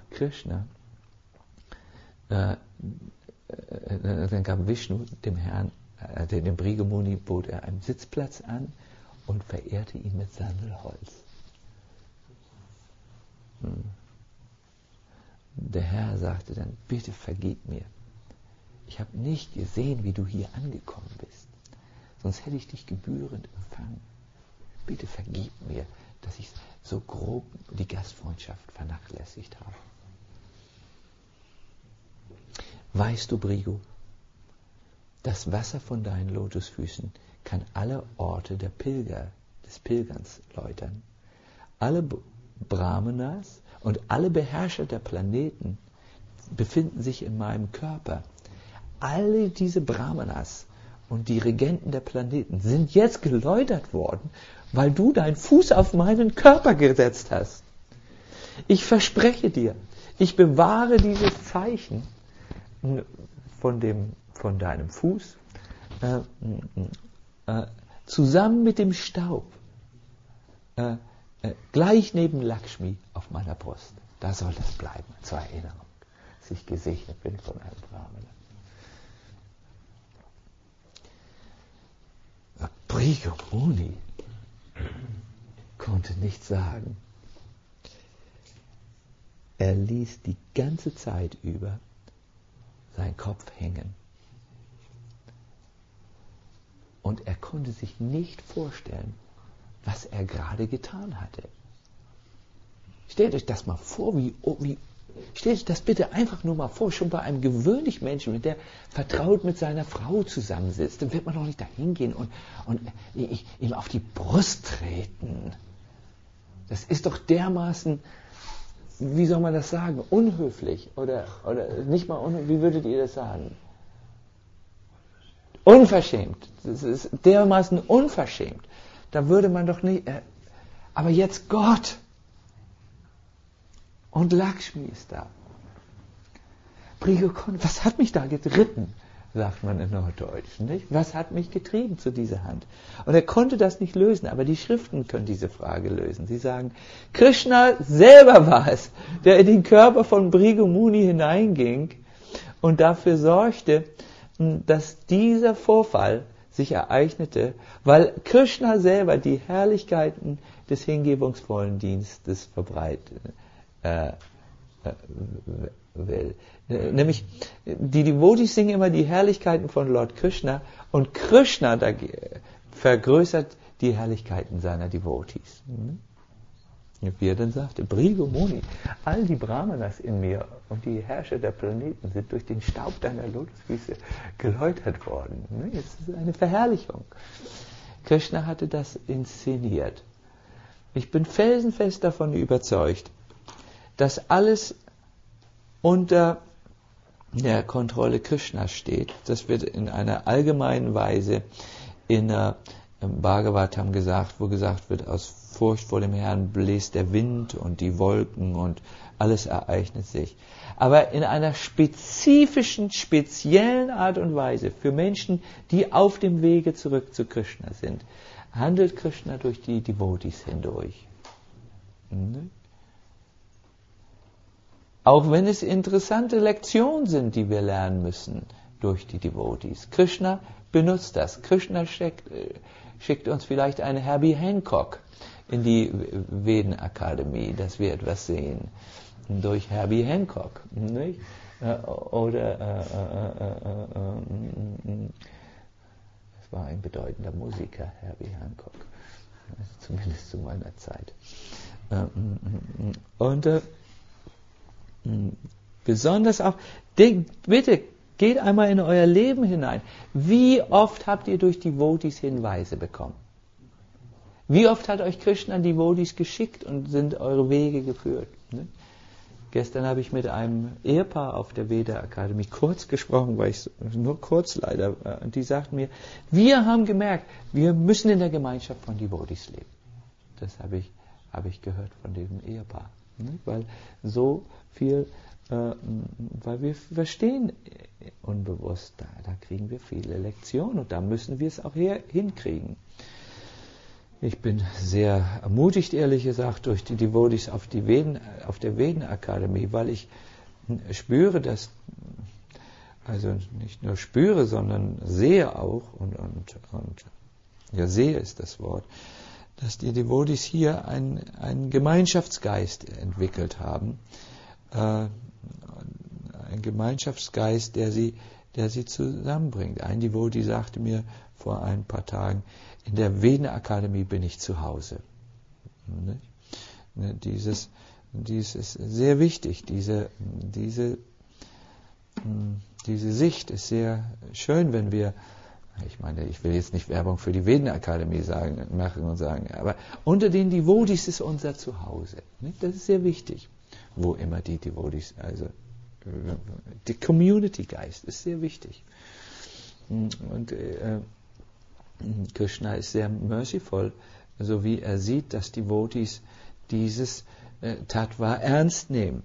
Vishnu dem Herrn, dem Bhrigu Muni bot er einen Sitzplatz an und verehrte ihn mit Sandelholz. Der Herr sagte dann, bitte vergib mir. Ich habe nicht gesehen, wie du hier angekommen bist. Sonst hätte ich dich gebührend empfangen. Bitte vergib mir, dass ich so grob die Gastfreundschaft vernachlässigt habe. Weißt du, Bhrigu, das Wasser von deinen Lotusfüßen kann alle Orte des Pilgerns läutern. Alle Brahmanas und alle Beherrscher der Planeten befinden sich in meinem Körper. Alle diese Brahmanas und die Regenten der Planeten sind jetzt geläutert worden, weil du deinen Fuß auf meinen Körper gesetzt hast. Ich verspreche dir, ich bewahre dieses Zeichen von deinem Fuß zusammen mit dem Staub gleich neben Lakshmi auf meiner Brust. Da soll das bleiben, zur Erinnerung, dass ich gesegnet bin von einem Brahmana. Bhrigu Muni konnte nichts sagen. Er ließ die ganze Zeit über seinen Kopf hängen. Und er konnte sich nicht vorstellen, was er gerade getan hatte. Stellt euch das mal vor, wie Stellt euch das bitte einfach nur mal vor, schon bei einem gewöhnlichen Menschen, der vertraut mit seiner Frau zusammensitzt, dann wird man doch nicht da hingehen und ihm auf die Brust treten. Das ist doch dermaßen, wie soll man das sagen, unhöflich oder nicht mal unhöflich, wie würdet ihr das sagen? Unverschämt. Das ist dermaßen unverschämt. Da würde man doch nicht, aber jetzt Gott und Lakshmi ist da. Was hat mich da geritten, sagt man in Norddeutsch, nicht? Was hat mich getrieben zu dieser Hand? Und er konnte das nicht lösen, aber die Schriften können diese Frage lösen. Sie sagen, Krishna selber war es, der in den Körper von Bhrigu Muni hineinging und dafür sorgte, dass dieser Vorfall sich ereignete, weil Krishna selber die Herrlichkeiten des hingebungsvollen Dienstes verbreitet will. Nämlich, die Devotis singen immer die Herrlichkeiten von Lord Krishna und Krishna vergrößert die Herrlichkeiten seiner Devotis. Wie er dann sagte, Bhrigu Muni, all die Brahmanas in mir und die Herrscher der Planeten sind durch den Staub deiner Lotusfüße geläutert worden. Es ist eine Verherrlichung. Krishna hatte das inszeniert. Ich bin felsenfest davon überzeugt, dass alles unter der Kontrolle Krishnas steht. Das wird in einer allgemeinen Weise in Bhagavatam gesagt, wo gesagt wird, aus Furcht vor dem Herrn bläst der Wind und die Wolken und alles ereignet sich. Aber in einer speziellen Art und Weise für Menschen, die auf dem Wege zurück zu Krishna sind, handelt Krishna durch die Devotis hindurch. Auch wenn es interessante Lektionen sind, die wir lernen müssen durch die Devotis. Krishna benutzt das. Krishna schickt uns vielleicht einen Herbie Hancock in die Veden-Akademie, dass wir etwas sehen. Durch Herbie Hancock. Nicht? Oder es war ein bedeutender Musiker, Herbie Hancock. Zumindest zu meiner Zeit. Und besonders auch, bitte, geht einmal in euer Leben hinein. Wie oft habt ihr durch Devotis Hinweise bekommen? Wie oft hat euch Krishna Devotis geschickt und sind eure Wege geführt? Ne? Gestern habe ich mit einem Ehepaar auf der Veda-Akademie kurz gesprochen, weil ich nur kurz leider, und die sagten mir, wir haben gemerkt, wir müssen in der Gemeinschaft von Devotis leben. Das habe ich gehört von diesem Ehepaar. Ne? Weil so viel, weil wir verstehen unbewusst, da kriegen wir viele Lektionen und da müssen wir es auch hinkriegen. Ich bin sehr ermutigt, ehrlich gesagt, durch die Devotis auf der Veden-Akademie, weil ich spüre, dass, also nicht nur spüre, sondern sehe auch, und ja, sehe ist das Wort, dass die Devotis hier einen Gemeinschaftsgeist entwickelt haben, ein Gemeinschaftsgeist, der sie zusammenbringt. Ein Devotee sagte mir vor ein paar Tagen, in der Veden-Akademie bin ich zu Hause. Dies ist sehr wichtig. Diese Sicht ist sehr schön, wenn wir, ich meine, ich will jetzt nicht Werbung für die Veden-Akademie machen und sagen, aber unter den Devotis ist unser Zuhause. Das ist sehr wichtig. Wo immer die Devotis, also der Community-Geist ist sehr wichtig. Und Krishna ist sehr merciful, so wie er sieht, dass Devotis dieses Tattva ernst nehmen.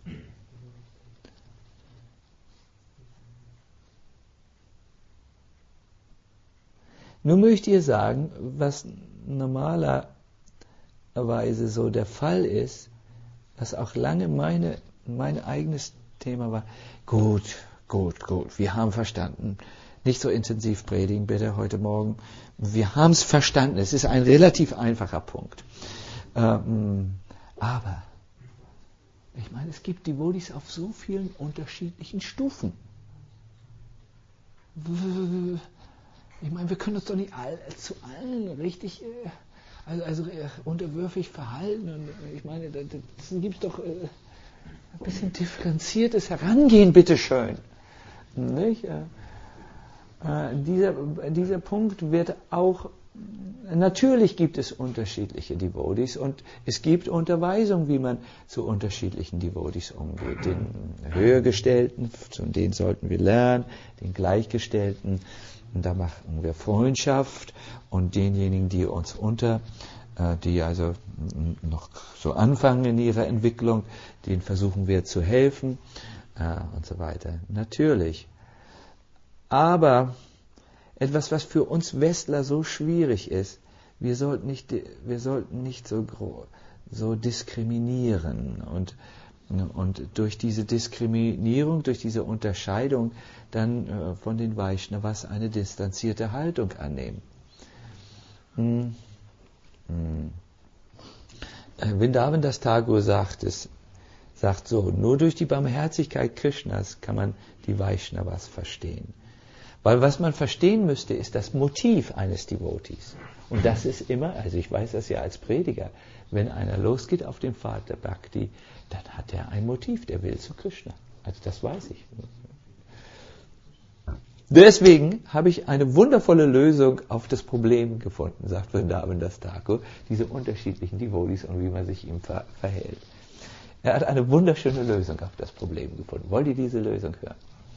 Nun möchte ich sagen, was normalerweise so der Fall ist, was auch lange mein eigenes Thema war. Gut, wir haben verstanden. Nicht so intensiv predigen, bitte, heute Morgen. Wir haben es verstanden. Es ist ein relativ einfacher Punkt. Aber, ich meine, es gibt Devotis auf so vielen unterschiedlichen Stufen. Ich meine, wir können uns doch nicht zu allen richtig unterwürfig verhalten. Und ich meine, das gibt es doch ein bisschen differenziertes Herangehen, bitteschön. Nicht? Dieser Punkt wird auch, natürlich gibt es unterschiedliche Devotees und es gibt Unterweisungen, wie man zu unterschiedlichen Devotees umgeht. Den Höhergestellten, von denen sollten wir lernen, den Gleichgestellten, und da machen wir Freundschaft, und denjenigen, die uns die also noch so anfangen in ihrer Entwicklung, denen versuchen wir zu helfen und so weiter. Natürlich. Aber etwas, was für uns Westler so schwierig ist, wir sollten nicht so diskriminieren und durch diese Diskriminierung, durch diese Unterscheidung dann von den Vaishnavas eine distanzierte Haltung annehmen. Vrindavan Das Thakur sagt so, nur durch die Barmherzigkeit Krishnas kann man die Vaishnavas verstehen. Weil was man verstehen müsste, ist das Motiv eines Devotees. Und das ist immer, also ich weiß das ja als Prediger, wenn einer losgeht auf den Pfad der Bhakti, dann hat er ein Motiv, der will zu Krishna. Also das weiß ich. Deswegen habe ich eine wundervolle Lösung auf das Problem gefunden, sagt Vrindavan Das Thakur, diese unterschiedlichen Devotees und wie man sich ihm verhält. Er hat eine wunderschöne Lösung auf das Problem gefunden. Wollt ihr diese Lösung hören?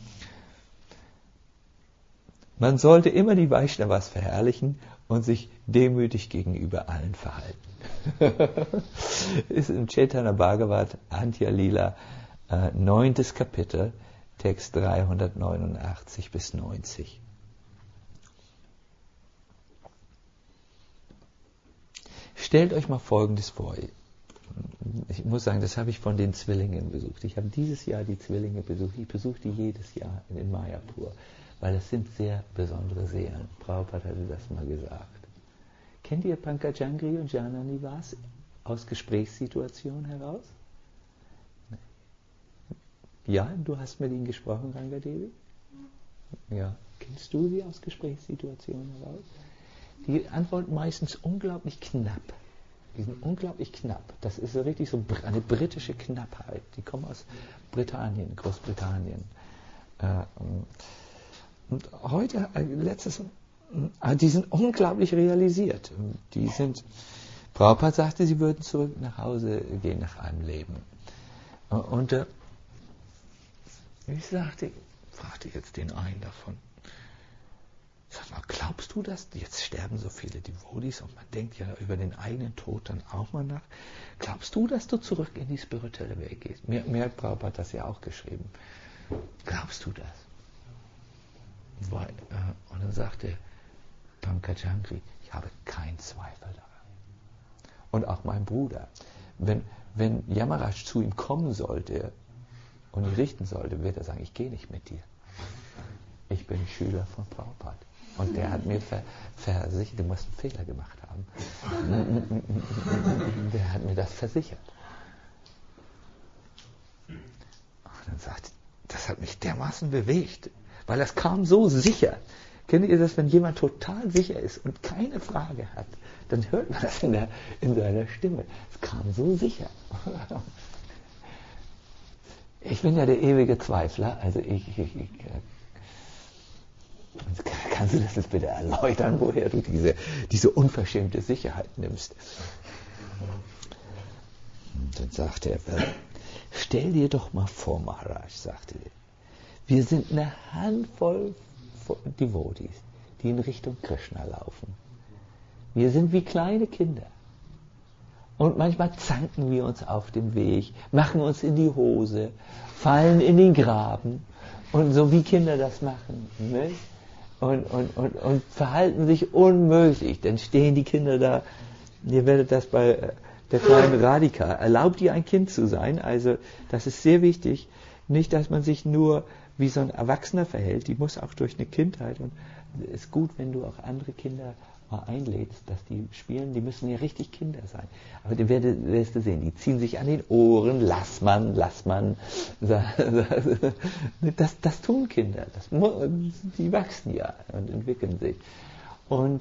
Man sollte immer die Vaishnavas verherrlichen und sich demütig gegenüber allen verhalten. Ist im Chaitanya Bhagavat, Antya Lila, 9. Kapitel, Text 389 bis 90. Stellt euch mal Folgendes vor. Ich muss sagen, das habe ich von den Zwillingen besucht. Ich habe dieses Jahr die Zwillinge besucht. Ich besuche die jedes Jahr in Mayapur, weil das sind sehr besondere Seelen. Prabhupada hatte das mal gesagt. Kennt ihr Pankajangri und Jananivas aus Gesprächssituationen heraus? Ja, du hast mit ihnen gesprochen, Rangadevi? Ja. Kennst du sie aus Gesprächssituationen heraus? Die antworten meistens unglaublich knapp. Die sind unglaublich knapp. Das ist so richtig so eine britische Knappheit. Die kommen aus Britannien, Großbritannien. Und heute, die sind unglaublich realisiert. Prabhupada sagte, sie würden zurück nach Hause gehen nach einem Leben. Und ich fragte jetzt den einen davon, sag mal, glaubst du das? Jetzt sterben so viele Devotees und man denkt ja über den eigenen Tod dann auch mal nach. Glaubst du, dass du zurück in die spirituelle Welt gehst? Mir hat Prabhupada das ja auch geschrieben. Glaubst du das? Und dann sagte Pankajangri, ich habe keinen Zweifel daran. Und auch mein Bruder, wenn Yamaraj zu ihm kommen sollte und ihn richten sollte, wird er sagen, ich gehe nicht mit dir. Ich bin Schüler von Prabhupada. Und der hat mir versichert, du musst einen Fehler gemacht haben. Der hat mir das versichert. Und dann sagte, das hat mich dermaßen bewegt, weil das kam so sicher. Kennt ihr das, wenn jemand total sicher ist und keine Frage hat, dann hört man das in seiner Stimme. Es kam so sicher. Ich bin ja der ewige Zweifler, also kannst du das jetzt bitte erläutern, woher du diese unverschämte Sicherheit nimmst? Und dann sagte er, stell dir doch mal vor, Maharaj, sagte er, wir sind eine Handvoll Devotees, die in Richtung Krishna laufen. Wir sind wie kleine Kinder. Und manchmal zanken wir uns auf dem Weg, machen uns in die Hose, fallen in den Graben und so wie Kinder das machen. Ne? Und verhalten sich unmöglich. Dann stehen die Kinder da, ihr werdet das bei der kleinen Radhika, erlaubt ihr ein Kind zu sein, also das ist sehr wichtig, nicht, dass man sich nur wie so ein Erwachsener verhält, die muss auch durch eine Kindheit und es ist gut, wenn du auch andere Kinder mal einlädst, dass die spielen, die müssen ja richtig Kinder sein. Aber du wirst du sehen, die ziehen sich an den Ohren, lass man. Das tun Kinder, die wachsen ja und entwickeln sich. Und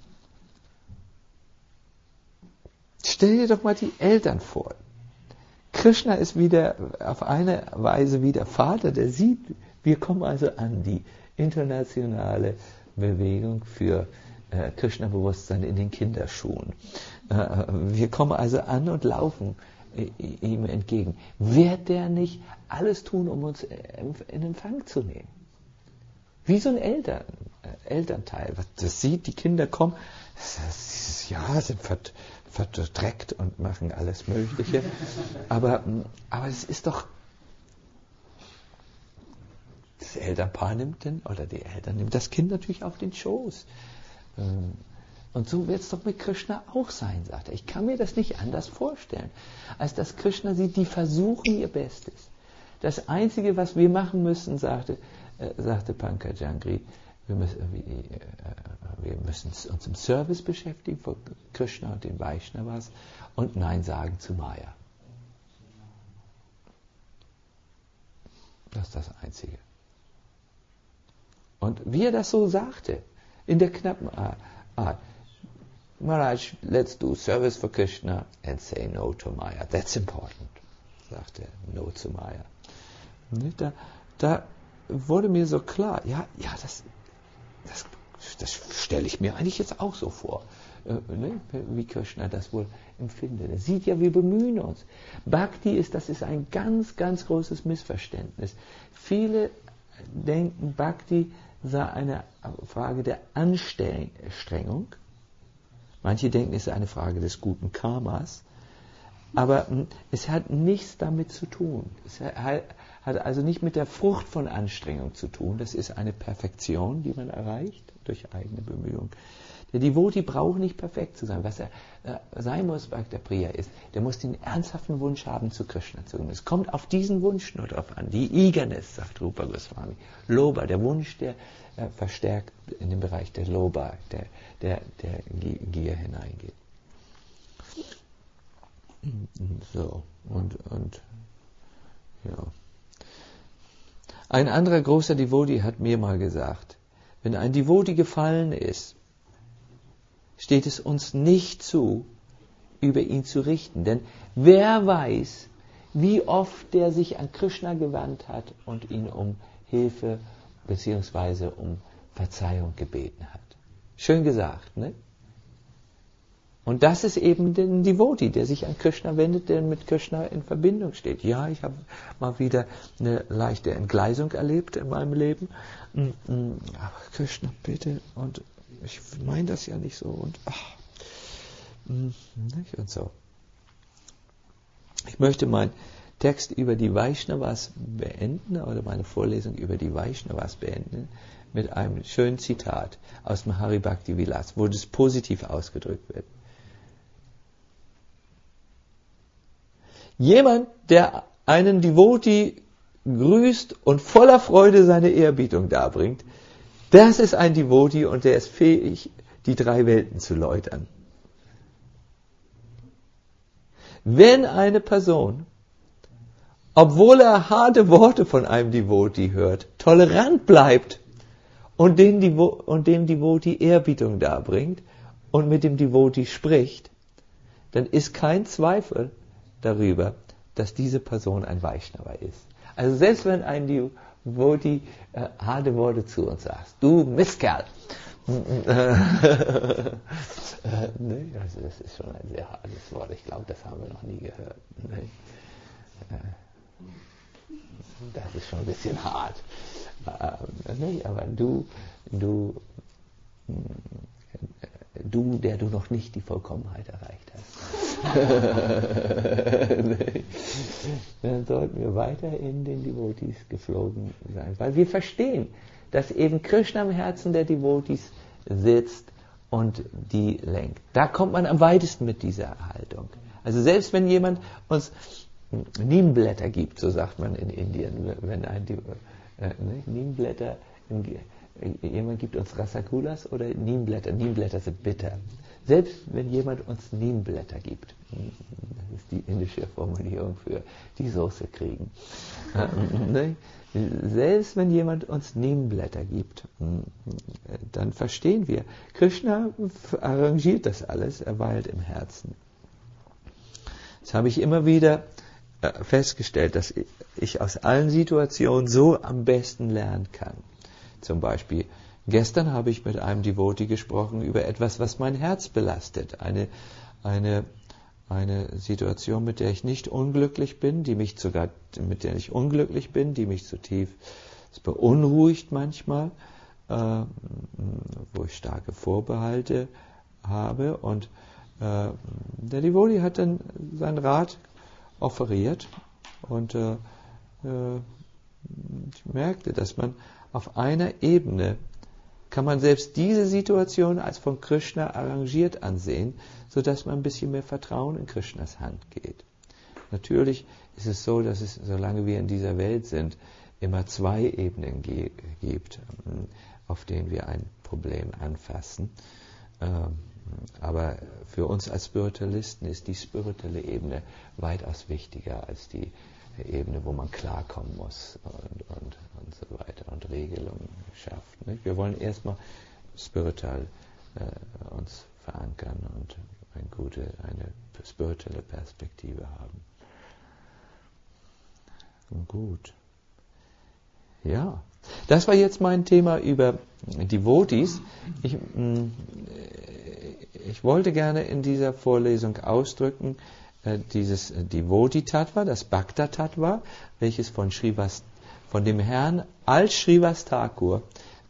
stell dir doch mal die Eltern vor. Krishna ist wieder auf eine Weise wie der Vater, der sieht, wir kommen also an die internationale Bewegung für Krishna-Bewusstsein in den Kinderschuhen. Wir kommen also an und laufen ihm entgegen. Wird der nicht alles tun, um uns in Empfang zu nehmen? Wie so ein Elternteil, das sieht, die Kinder kommen, sind verdreckt und machen alles Mögliche. Aber es ist doch, das Elternpaar nimmt die Eltern nimmt das Kind natürlich auf den Schoß. Und so wird es doch mit Krishna auch sein, sagt er. Ich kann mir das nicht anders vorstellen, als dass Krishna sieht, die versuchen ihr Bestes. Das Einzige, was wir machen müssen, sagte Pankajangri, wir müssen uns im Service beschäftigen für Krishna und den Vaishnavas und Nein sagen zu Maya. Das ist das Einzige. Und wie er das so sagte, in der knappen Art, Maharaj, let's do service for Krishna and say no to Maya. That's important, sagte er, no to Maya. Da wurde mir so klar, das stelle ich mir eigentlich jetzt auch so vor, wie Krishna das wohl empfindet. Er sieht ja, wir bemühen uns. Bhakti das ist ein ganz, ganz großes Missverständnis. Viele denken, Bhakti sei eine Frage der Anstrengung. Manche denken, es ist eine Frage des guten Karmas. Aber es hat nichts damit zu tun. Es hat also nicht mit der Frucht von Anstrengung zu tun. Das ist eine Perfektion, die man erreicht durch eigene Bemühung. Der Devotee braucht nicht perfekt zu sein. Was er sein muss, Bhakta Priya ist, der muss den ernsthaften Wunsch haben, zu Krishna zu kommen. Es kommt auf diesen Wunsch nur drauf an. Die Eagerness, sagt Rupa Goswami. Loba, der Wunsch, der verstärkt in den Bereich der Loba, der Gier hineingeht. So, und ja. Ein anderer großer Devotee hat mir mal gesagt, wenn ein Devotee gefallen ist, steht es uns nicht zu, über ihn zu richten. Denn wer weiß, wie oft der sich an Krishna gewandt hat und ihn um Hilfe bzw. um Verzeihung gebeten hat. Schön gesagt, ne? Und das ist eben der Devotee, der sich an Krishna wendet, der mit Krishna in Verbindung steht. Ja, ich habe mal wieder eine leichte Entgleisung erlebt in meinem Leben. Aber Krishna, bitte. Und ich meine das ja nicht so. Und so. Ich möchte meinen Text über die Vaishnavas beenden, oder meine Vorlesung über die Vaishnavas beenden, mit einem schönen Zitat aus Mahari Bhakti Vilas, wo das positiv ausgedrückt wird. Jemand, der einen Devotee grüßt und voller Freude seine Ehrerbietung darbringt, das ist ein Devotee und der ist fähig, die 3 Welten zu läutern. Wenn eine Person, obwohl er harte Worte von einem Devotee hört, tolerant bleibt und dem Devotee Ehrerbietung darbringt und mit dem Devotee spricht, dann ist kein Zweifel darüber, dass diese Person ein Vaishnava ist. Also selbst wenn ein Devotee harte Worte zu uns sagt, du Mistkerl, also das ist schon ein sehr hartes Wort, ich glaube, das haben wir noch nie gehört. Das ist schon ein bisschen hart. Aber du, der du noch nicht die Vollkommenheit erreicht hast. Dann sollten wir weiter in den Devotees geflogen sein, weil wir verstehen, dass eben Krishna im Herzen der Devotees sitzt und die lenkt. Da kommt man am weitesten mit dieser Haltung. Also selbst wenn jemand uns Neemblätter gibt, so sagt man in Indien, wenn Neemblätter, jemand gibt uns Rasagulas oder Neemblätter sind bitter. Selbst wenn jemand uns Neemblätter gibt, das ist die indische Formulierung für die Soße kriegen. Selbst wenn jemand uns Neemblätter gibt, dann verstehen wir, Krishna arrangiert das alles, er weilt im Herzen. Das habe ich immer wieder festgestellt, dass ich aus allen Situationen so am besten lernen kann. Zum Beispiel, gestern habe ich mit einem Devotee gesprochen über etwas, was mein Herz belastet. Eine Situation, mit der ich nicht unglücklich bin, mit der ich unglücklich bin, die mich zutiefst beunruhigt manchmal, wo ich starke Vorbehalte habe. Und der Devotee hat dann seinen Rat offeriert und ich merkte, dass man auf einer Ebene kann man selbst diese Situation als von Krishna arrangiert ansehen, sodass man ein bisschen mehr Vertrauen in Krishnas Hand geht. Natürlich ist es so, dass es, solange wir in dieser Welt sind, immer zwei Ebenen gibt, auf denen wir ein Problem anfassen. Aber für uns als Spiritualisten ist die spirituelle Ebene weitaus wichtiger als die Ebene, wo man klarkommen muss und so weiter und Regelungen schafft. Nicht? Wir wollen erstmal spirituell uns verankern und eine spirituelle Perspektive haben. Gut. Ja, das war jetzt mein Thema über Devotees. Ich wollte gerne in dieser Vorlesung ausdrücken, dieses Devotee-Tattva, das Bhakta-Tattva, welches von dem Herrn als Srivas Thakur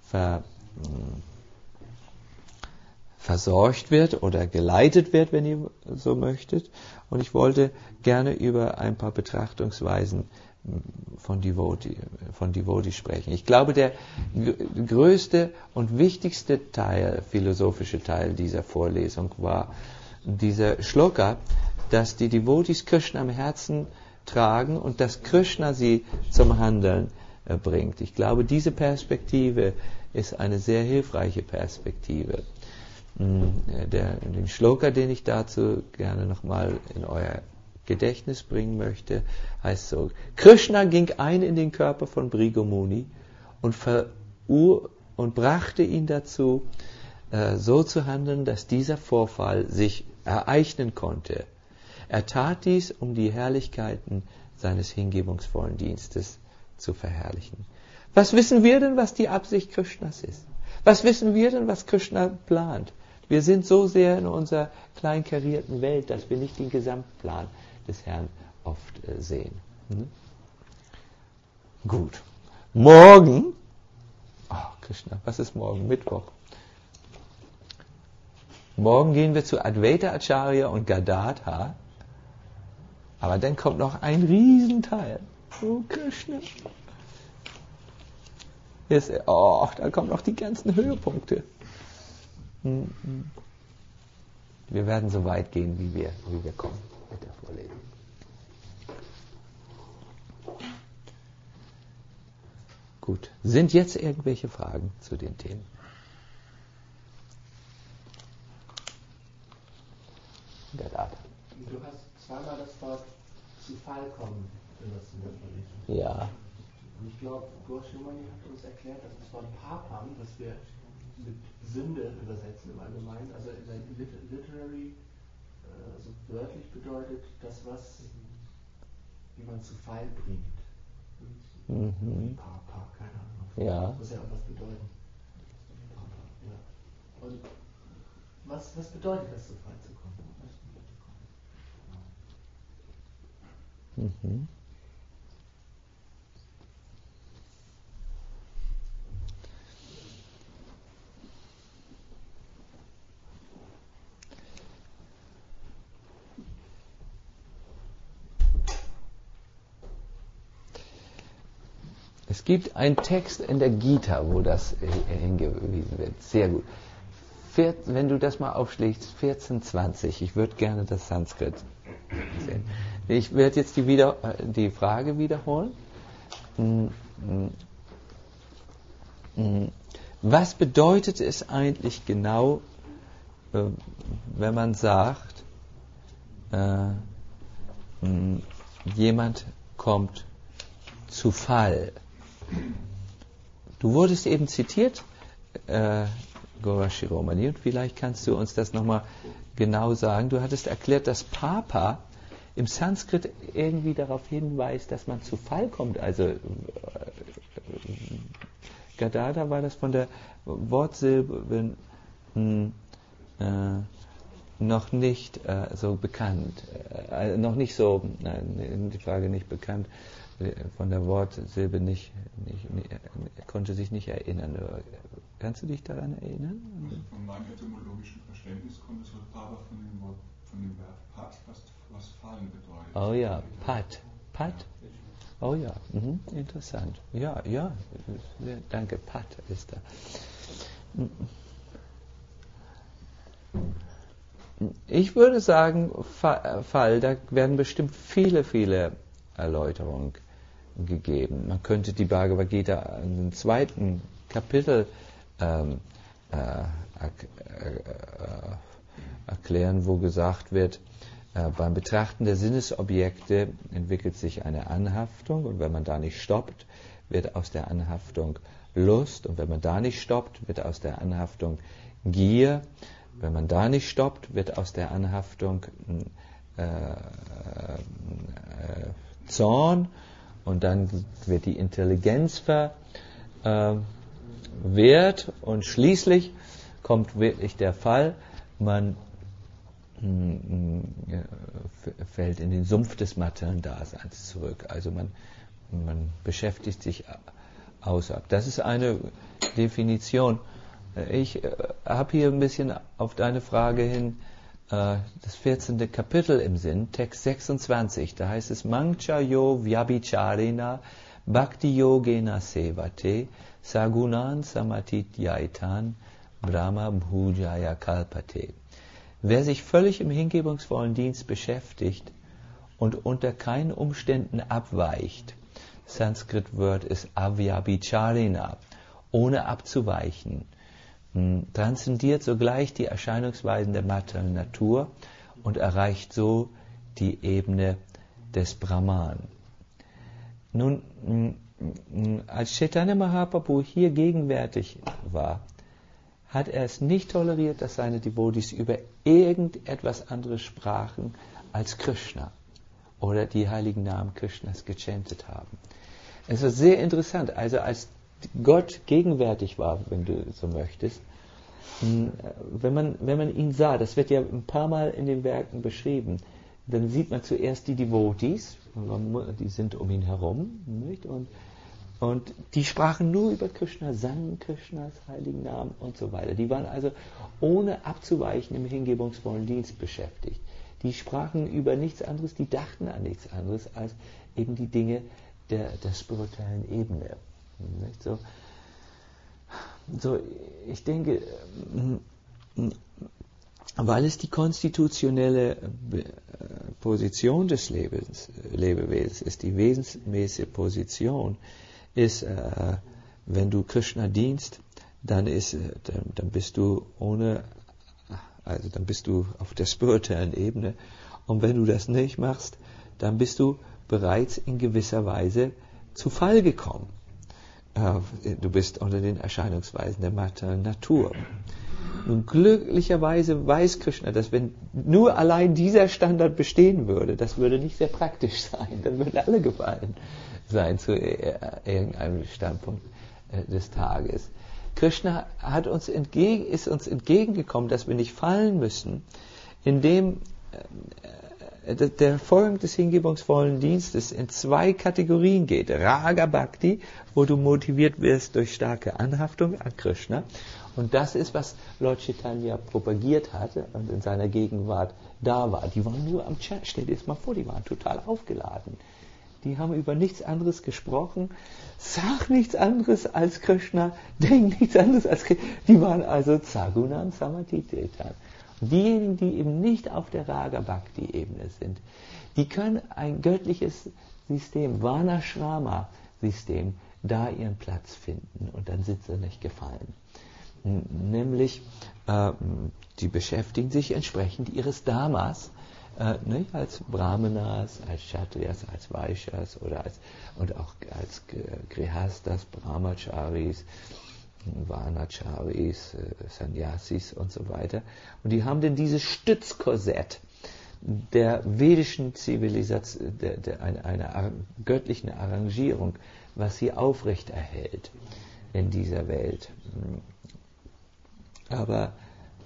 versorgt wird oder geleitet wird, wenn ihr so möchtet. Und ich wollte gerne über ein paar Betrachtungsweisen von Devotee sprechen. Ich glaube, der größte und wichtigste philosophische Teil dieser Vorlesung war dieser Shloka, dass die Devotees Krishna am Herzen tragen und dass Krishna sie zum Handeln bringt. Ich glaube, diese Perspektive ist eine sehr hilfreiche Perspektive. Den Shloka, den ich dazu gerne nochmal in euer Gedächtnis bringen möchte, heißt so: Krishna ging ein in den Körper von Bhrigu Muni und brachte ihn dazu, so zu handeln, dass dieser Vorfall sich ereignen konnte. Er tat dies, um die Herrlichkeiten seines hingebungsvollen Dienstes zu verherrlichen. Was wissen wir denn, was die Absicht Krishnas ist? Was wissen wir denn, was Krishna plant? Wir sind so sehr in unserer kleinkarierten Welt, dass wir nicht den Gesamtplan des Herrn oft sehen. Gut. Morgen, Krishna, was ist morgen? Mittwoch. Morgen gehen wir zu Advaita Acharya und Gadadhar. Aber dann kommt noch ein Riesenteil. Oh, Krishna. Da kommen noch die ganzen Höhepunkte. Wir werden so weit gehen, wie wir kommen mit der Vorlesung. Gut. Sind jetzt irgendwelche Fragen zu den Themen? Du hast zweimal das Wort zu Fall kommen benutzt in der Vorlesung. Ja. Und ich glaube, Goswami hat uns erklärt, dass das Wort Papam, das wir mit Sünde übersetzen im Allgemeinen, also in der Literary, also wörtlich bedeutet das, wie man zu Fall bringt. Papa, keine Ahnung. Ja. Muss ja auch was bedeuten. Ja. Und was bedeutet das, zu Fall zu kommen? Es gibt einen Text in der Gita, wo das hingewiesen wird. Sehr gut. Wenn du das mal aufschlägst, 14,20. Ich würde gerne das Sanskrit sehen. Ich werde jetzt die Frage wiederholen. Was bedeutet es eigentlich genau, wenn man sagt, jemand kommt zu Fall? Du wurdest eben zitiert, Gora Shiromani, und vielleicht kannst du uns das nochmal genau sagen. Du hattest erklärt, dass Papa im Sanskrit irgendwie darauf hinweist, dass man zu Fall kommt. Also Gadada war das von der Wortsilbe noch nicht so bekannt, noch nicht so, nein, die Frage nicht bekannt, von der Wortsilbe nicht konnte sich nicht erinnern. Kannst du dich daran erinnern? Also von meinem etymologischen Verständnis kommt das Wort Pava von dem Verb Pat, was fallen bedeutet. Oh ja, Pat. Oh ja, interessant. Ja, danke, Pat ist da. Ich würde sagen, Fall, da werden bestimmt viele Erläuterungen gegeben. Man könnte die Bhagavad Gita im 2. Kapitel erklären, wo gesagt wird, beim Betrachten der Sinnesobjekte entwickelt sich eine Anhaftung und wenn man da nicht stoppt, wird aus der Anhaftung Lust und wenn man da nicht stoppt, wird aus der Anhaftung Gier. Wenn man da nicht stoppt, wird aus der Anhaftung Zorn und dann wird die Intelligenz verwehrt und schließlich kommt wirklich der Fall, man fällt in den Sumpf des materiellen Daseins zurück. Also man beschäftigt sich außerhalb. Das ist eine Definition. Ich habe hier ein bisschen auf deine Frage hin das 14. Kapitel im Sinn, Text 26. Da heißt es, Mangcha yo vyabhicharena bhakti yogena sevate sagunan samatityaitan brahma bhujaya kalpate. Wer sich völlig im hingebungsvollen Dienst beschäftigt und unter keinen Umständen abweicht, Sanskrit-Wort ist avyabhicharena, ohne abzuweichen, transzendiert sogleich die Erscheinungsweisen der materiellen Natur und erreicht so die Ebene des Brahman. Nun, als Chaitanya Mahaprabhu hier gegenwärtig war, hat er es nicht toleriert, dass seine Devotees über irgendetwas anderes sprachen als Krishna oder die heiligen Namen Krishnas gechantet haben. Es war sehr interessant, also als Gott gegenwärtig war, wenn du so möchtest, wenn man ihn sah, das wird ja ein paar Mal in den Werken beschrieben, dann sieht man zuerst die Devotees, die sind um ihn herum, nicht? Und die sprachen nur über Krishna, sangen Krishnas heiligen Namen und so weiter. Die waren also ohne abzuweichen im hingebungsvollen Dienst beschäftigt. Die sprachen über nichts anderes, die dachten an nichts anderes als eben die Dinge der spirituellen Ebene. Nicht? So, ich denke, weil es die konstitutionelle Position des Lebewesens ist, die wesensmäßige Position, ist, wenn du Krishna dienst, dann bist du dann bist du auf der spirituellen Ebene. Und wenn du das nicht machst, dann bist du bereits in gewisser Weise zu Fall gekommen. Du bist unter den Erscheinungsweisen der materiellen Natur. Nun, glücklicherweise weiß Krishna, dass wenn nur allein dieser Standard bestehen würde, das würde nicht sehr praktisch sein, dann würden alle gefallen sein zu irgendeinem Standpunkt des Tages. Krishna ist uns entgegengekommen, dass wir nicht fallen müssen, indem der Folgen des hingebungsvollen Dienstes in 2 Kategorien geht. Raga Bhakti, wo du motiviert wirst durch starke Anhaftung an Krishna. Und das ist, was Lord Chaitanya propagiert hatte und in seiner Gegenwart da war. Die waren nur am Chat, stell dir das mal vor, die waren total aufgeladen. Die haben über nichts anderes gesprochen, sag nichts anderes als Krishna, denk nichts anderes als Krishna. Die waren also Sagunan Samatitetan. Diejenigen, die eben nicht auf der Raga-Bhakti-Ebene sind, die können ein göttliches System, Varnashrama-System, da ihren Platz finden und dann sind sie nicht gefallen. Nämlich, die beschäftigen sich entsprechend ihres Dharmas, nicht als Brahmanas, als Kshatriyas, als Vaishyas und auch als Grihastas, Brahmacharis, Vanacharis, Sannyasis und so weiter. Und die haben denn dieses Stützkorsett, der vedischen Zivilisation, einer göttlichen Arrangierung, was sie aufrechterhält in dieser Welt. Aber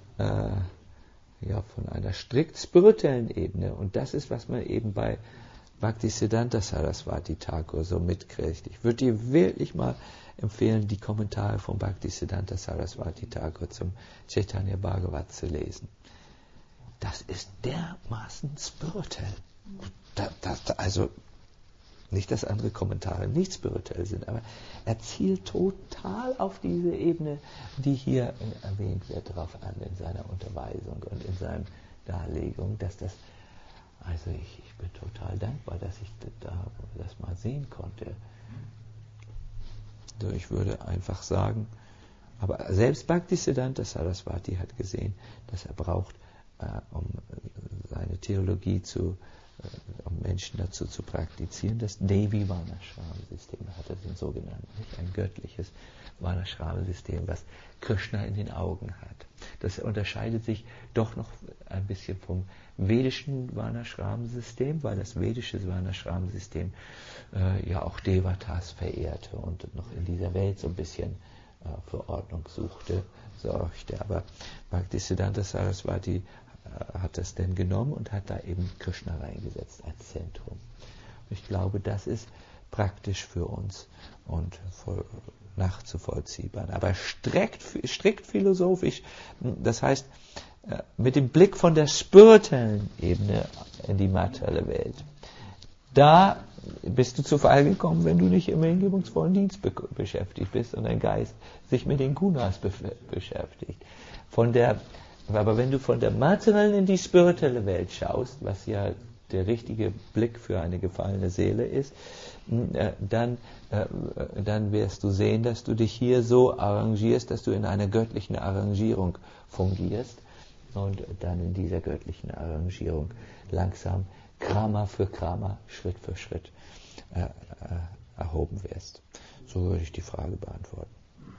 von einer strikt spirituellen Ebene, und das ist, was man eben bei Bhaktisiddhanta Saraswati Thakur so mitkriegt. Ich würde dir wirklich mal empfehlen, die Kommentare von Bhaktisiddhanta Saraswati Thakur zum Chaitanya Bhagavat zu lesen. Das ist dermaßen spirituell. Also nicht, dass andere Kommentare nicht spirituell sind, aber er zielt total auf diese Ebene, die hier erwähnt wird, darauf an in seiner Unterweisung und in seiner Darlegung, dass das, also ich bin total dankbar, dass ich das mal sehen konnte. Also ich würde einfach sagen, aber selbst Bhaktisiddhanta Saraswati hat gesehen, dass er braucht, um seine Theologie um Menschen dazu zu praktizieren, das Devi Varnashram-System. Er hatte den sogenannten, ein göttliches Varnashram-System, was Krishna in den Augen hat. Das unterscheidet sich doch noch ein bisschen vom vedischen Varnashram-System, weil das vedische Varnashram-System ja auch Devatas verehrte und noch in dieser Welt so ein bisschen für Ordnung sorgte. Aber Bhaktisiddhanta Saraswati hat das denn genommen und hat da eben Krishna reingesetzt als Zentrum. Ich glaube, das ist praktisch für uns und nachzuvollziehbar. Aber strikt philosophisch, das heißt, mit dem Blick von der spirituellen Ebene in die materielle Welt, da bist du zu Fall gekommen, wenn du nicht im hingebungsvollen Dienst beschäftigt bist und dein Geist sich mit den Gunas beschäftigt. Aber wenn du von der materiellen in die spirituelle Welt schaust, was ja der richtige Blick für eine gefallene Seele ist, dann wirst du sehen, dass du dich hier so arrangierst, dass du in einer göttlichen Arrangierung fungierst und dann in dieser göttlichen Arrangierung langsam Krama für Krama, Schritt für Schritt erhoben wirst. So würde ich die Frage beantworten.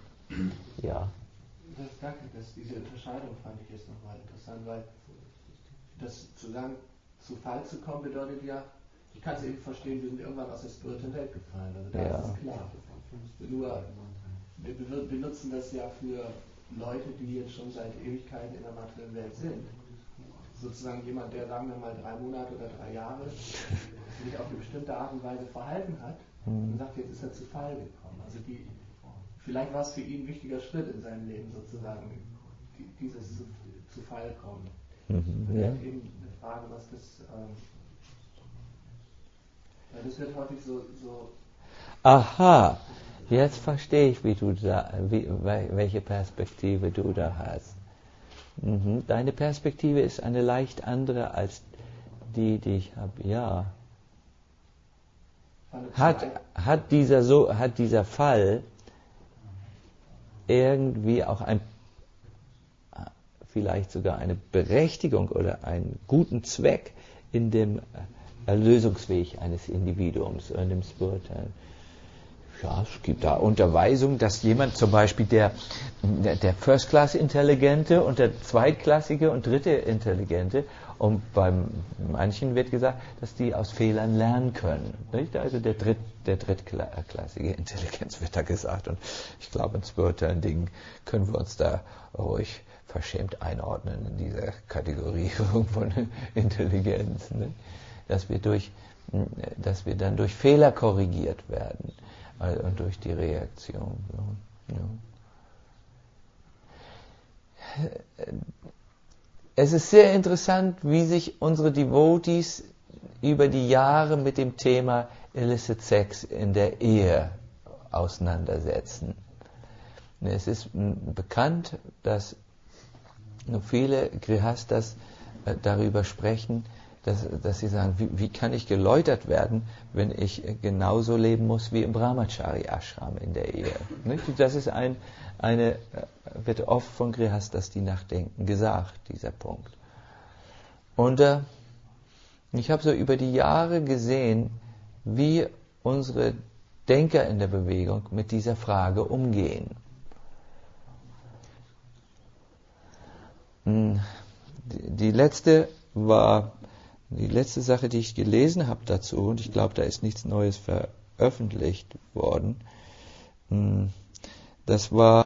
Ja. Danke, diese Unterscheidung fand ich jetzt nochmal interessant, weil das zu sagen, zu Fall zu kommen, bedeutet ja, ich kann es eben verstehen, wir sind irgendwann aus der spirituellen Welt gefallen, also da ist es klar. Nur, wir benutzen das ja für Leute, die jetzt schon seit Ewigkeiten in der materiellen Welt sind. Sozusagen jemand, der, sagen wir mal, 3 Monate oder 3 Jahre sich auf eine bestimmte Art und Weise verhalten hat und sagt, jetzt ist er zu Fall gekommen. Also vielleicht war es für ihn ein wichtiger Schritt in seinem Leben sozusagen, dieses zu Fall kommen. Ja. Eben eine Frage, was das, weil das wird häufig so. Aha, jetzt verstehe ich, welche Perspektive du da hast. Deine Perspektive ist eine leicht andere als die ich habe. Ja. Hat dieser Fall irgendwie auch vielleicht sogar eine Berechtigung oder einen guten Zweck in dem Erlösungsweg eines Individuums, in dem spirituellen. Ja, es gibt da Unterweisungen, dass jemand zum Beispiel der First-Class-Intelligente und der Zweitklassige und dritte Intelligente, und bei manchen wird gesagt, dass die aus Fehlern lernen können. Nicht? Also der drittklassige Intelligenz wird da gesagt. Und ich glaube, in spirituellen Dingen können wir uns da ruhig verschämt einordnen in dieser Kategorierung von Intelligenz. Ne? Dass wir dann durch Fehler korrigiert werden. Und durch die Reaktion. Ja. Es ist sehr interessant, wie sich unsere Devotees über die Jahre mit dem Thema Illicit Sex in der Ehe auseinandersetzen. Es ist bekannt, dass viele Grihastas darüber sprechen, dass sie sagen, wie kann ich geläutert werden, wenn ich genauso leben muss wie im Brahmachari-Ashram in der Ehe. Das ist wird oft von Grihastas, die nachdenken, gesagt, dieser Punkt. Und ich habe so über die Jahre gesehen, wie unsere Denker in der Bewegung mit dieser Frage umgehen. Die letzte war Die letzte Sache, die ich gelesen habe dazu, und ich glaube, da ist nichts Neues veröffentlicht worden, das war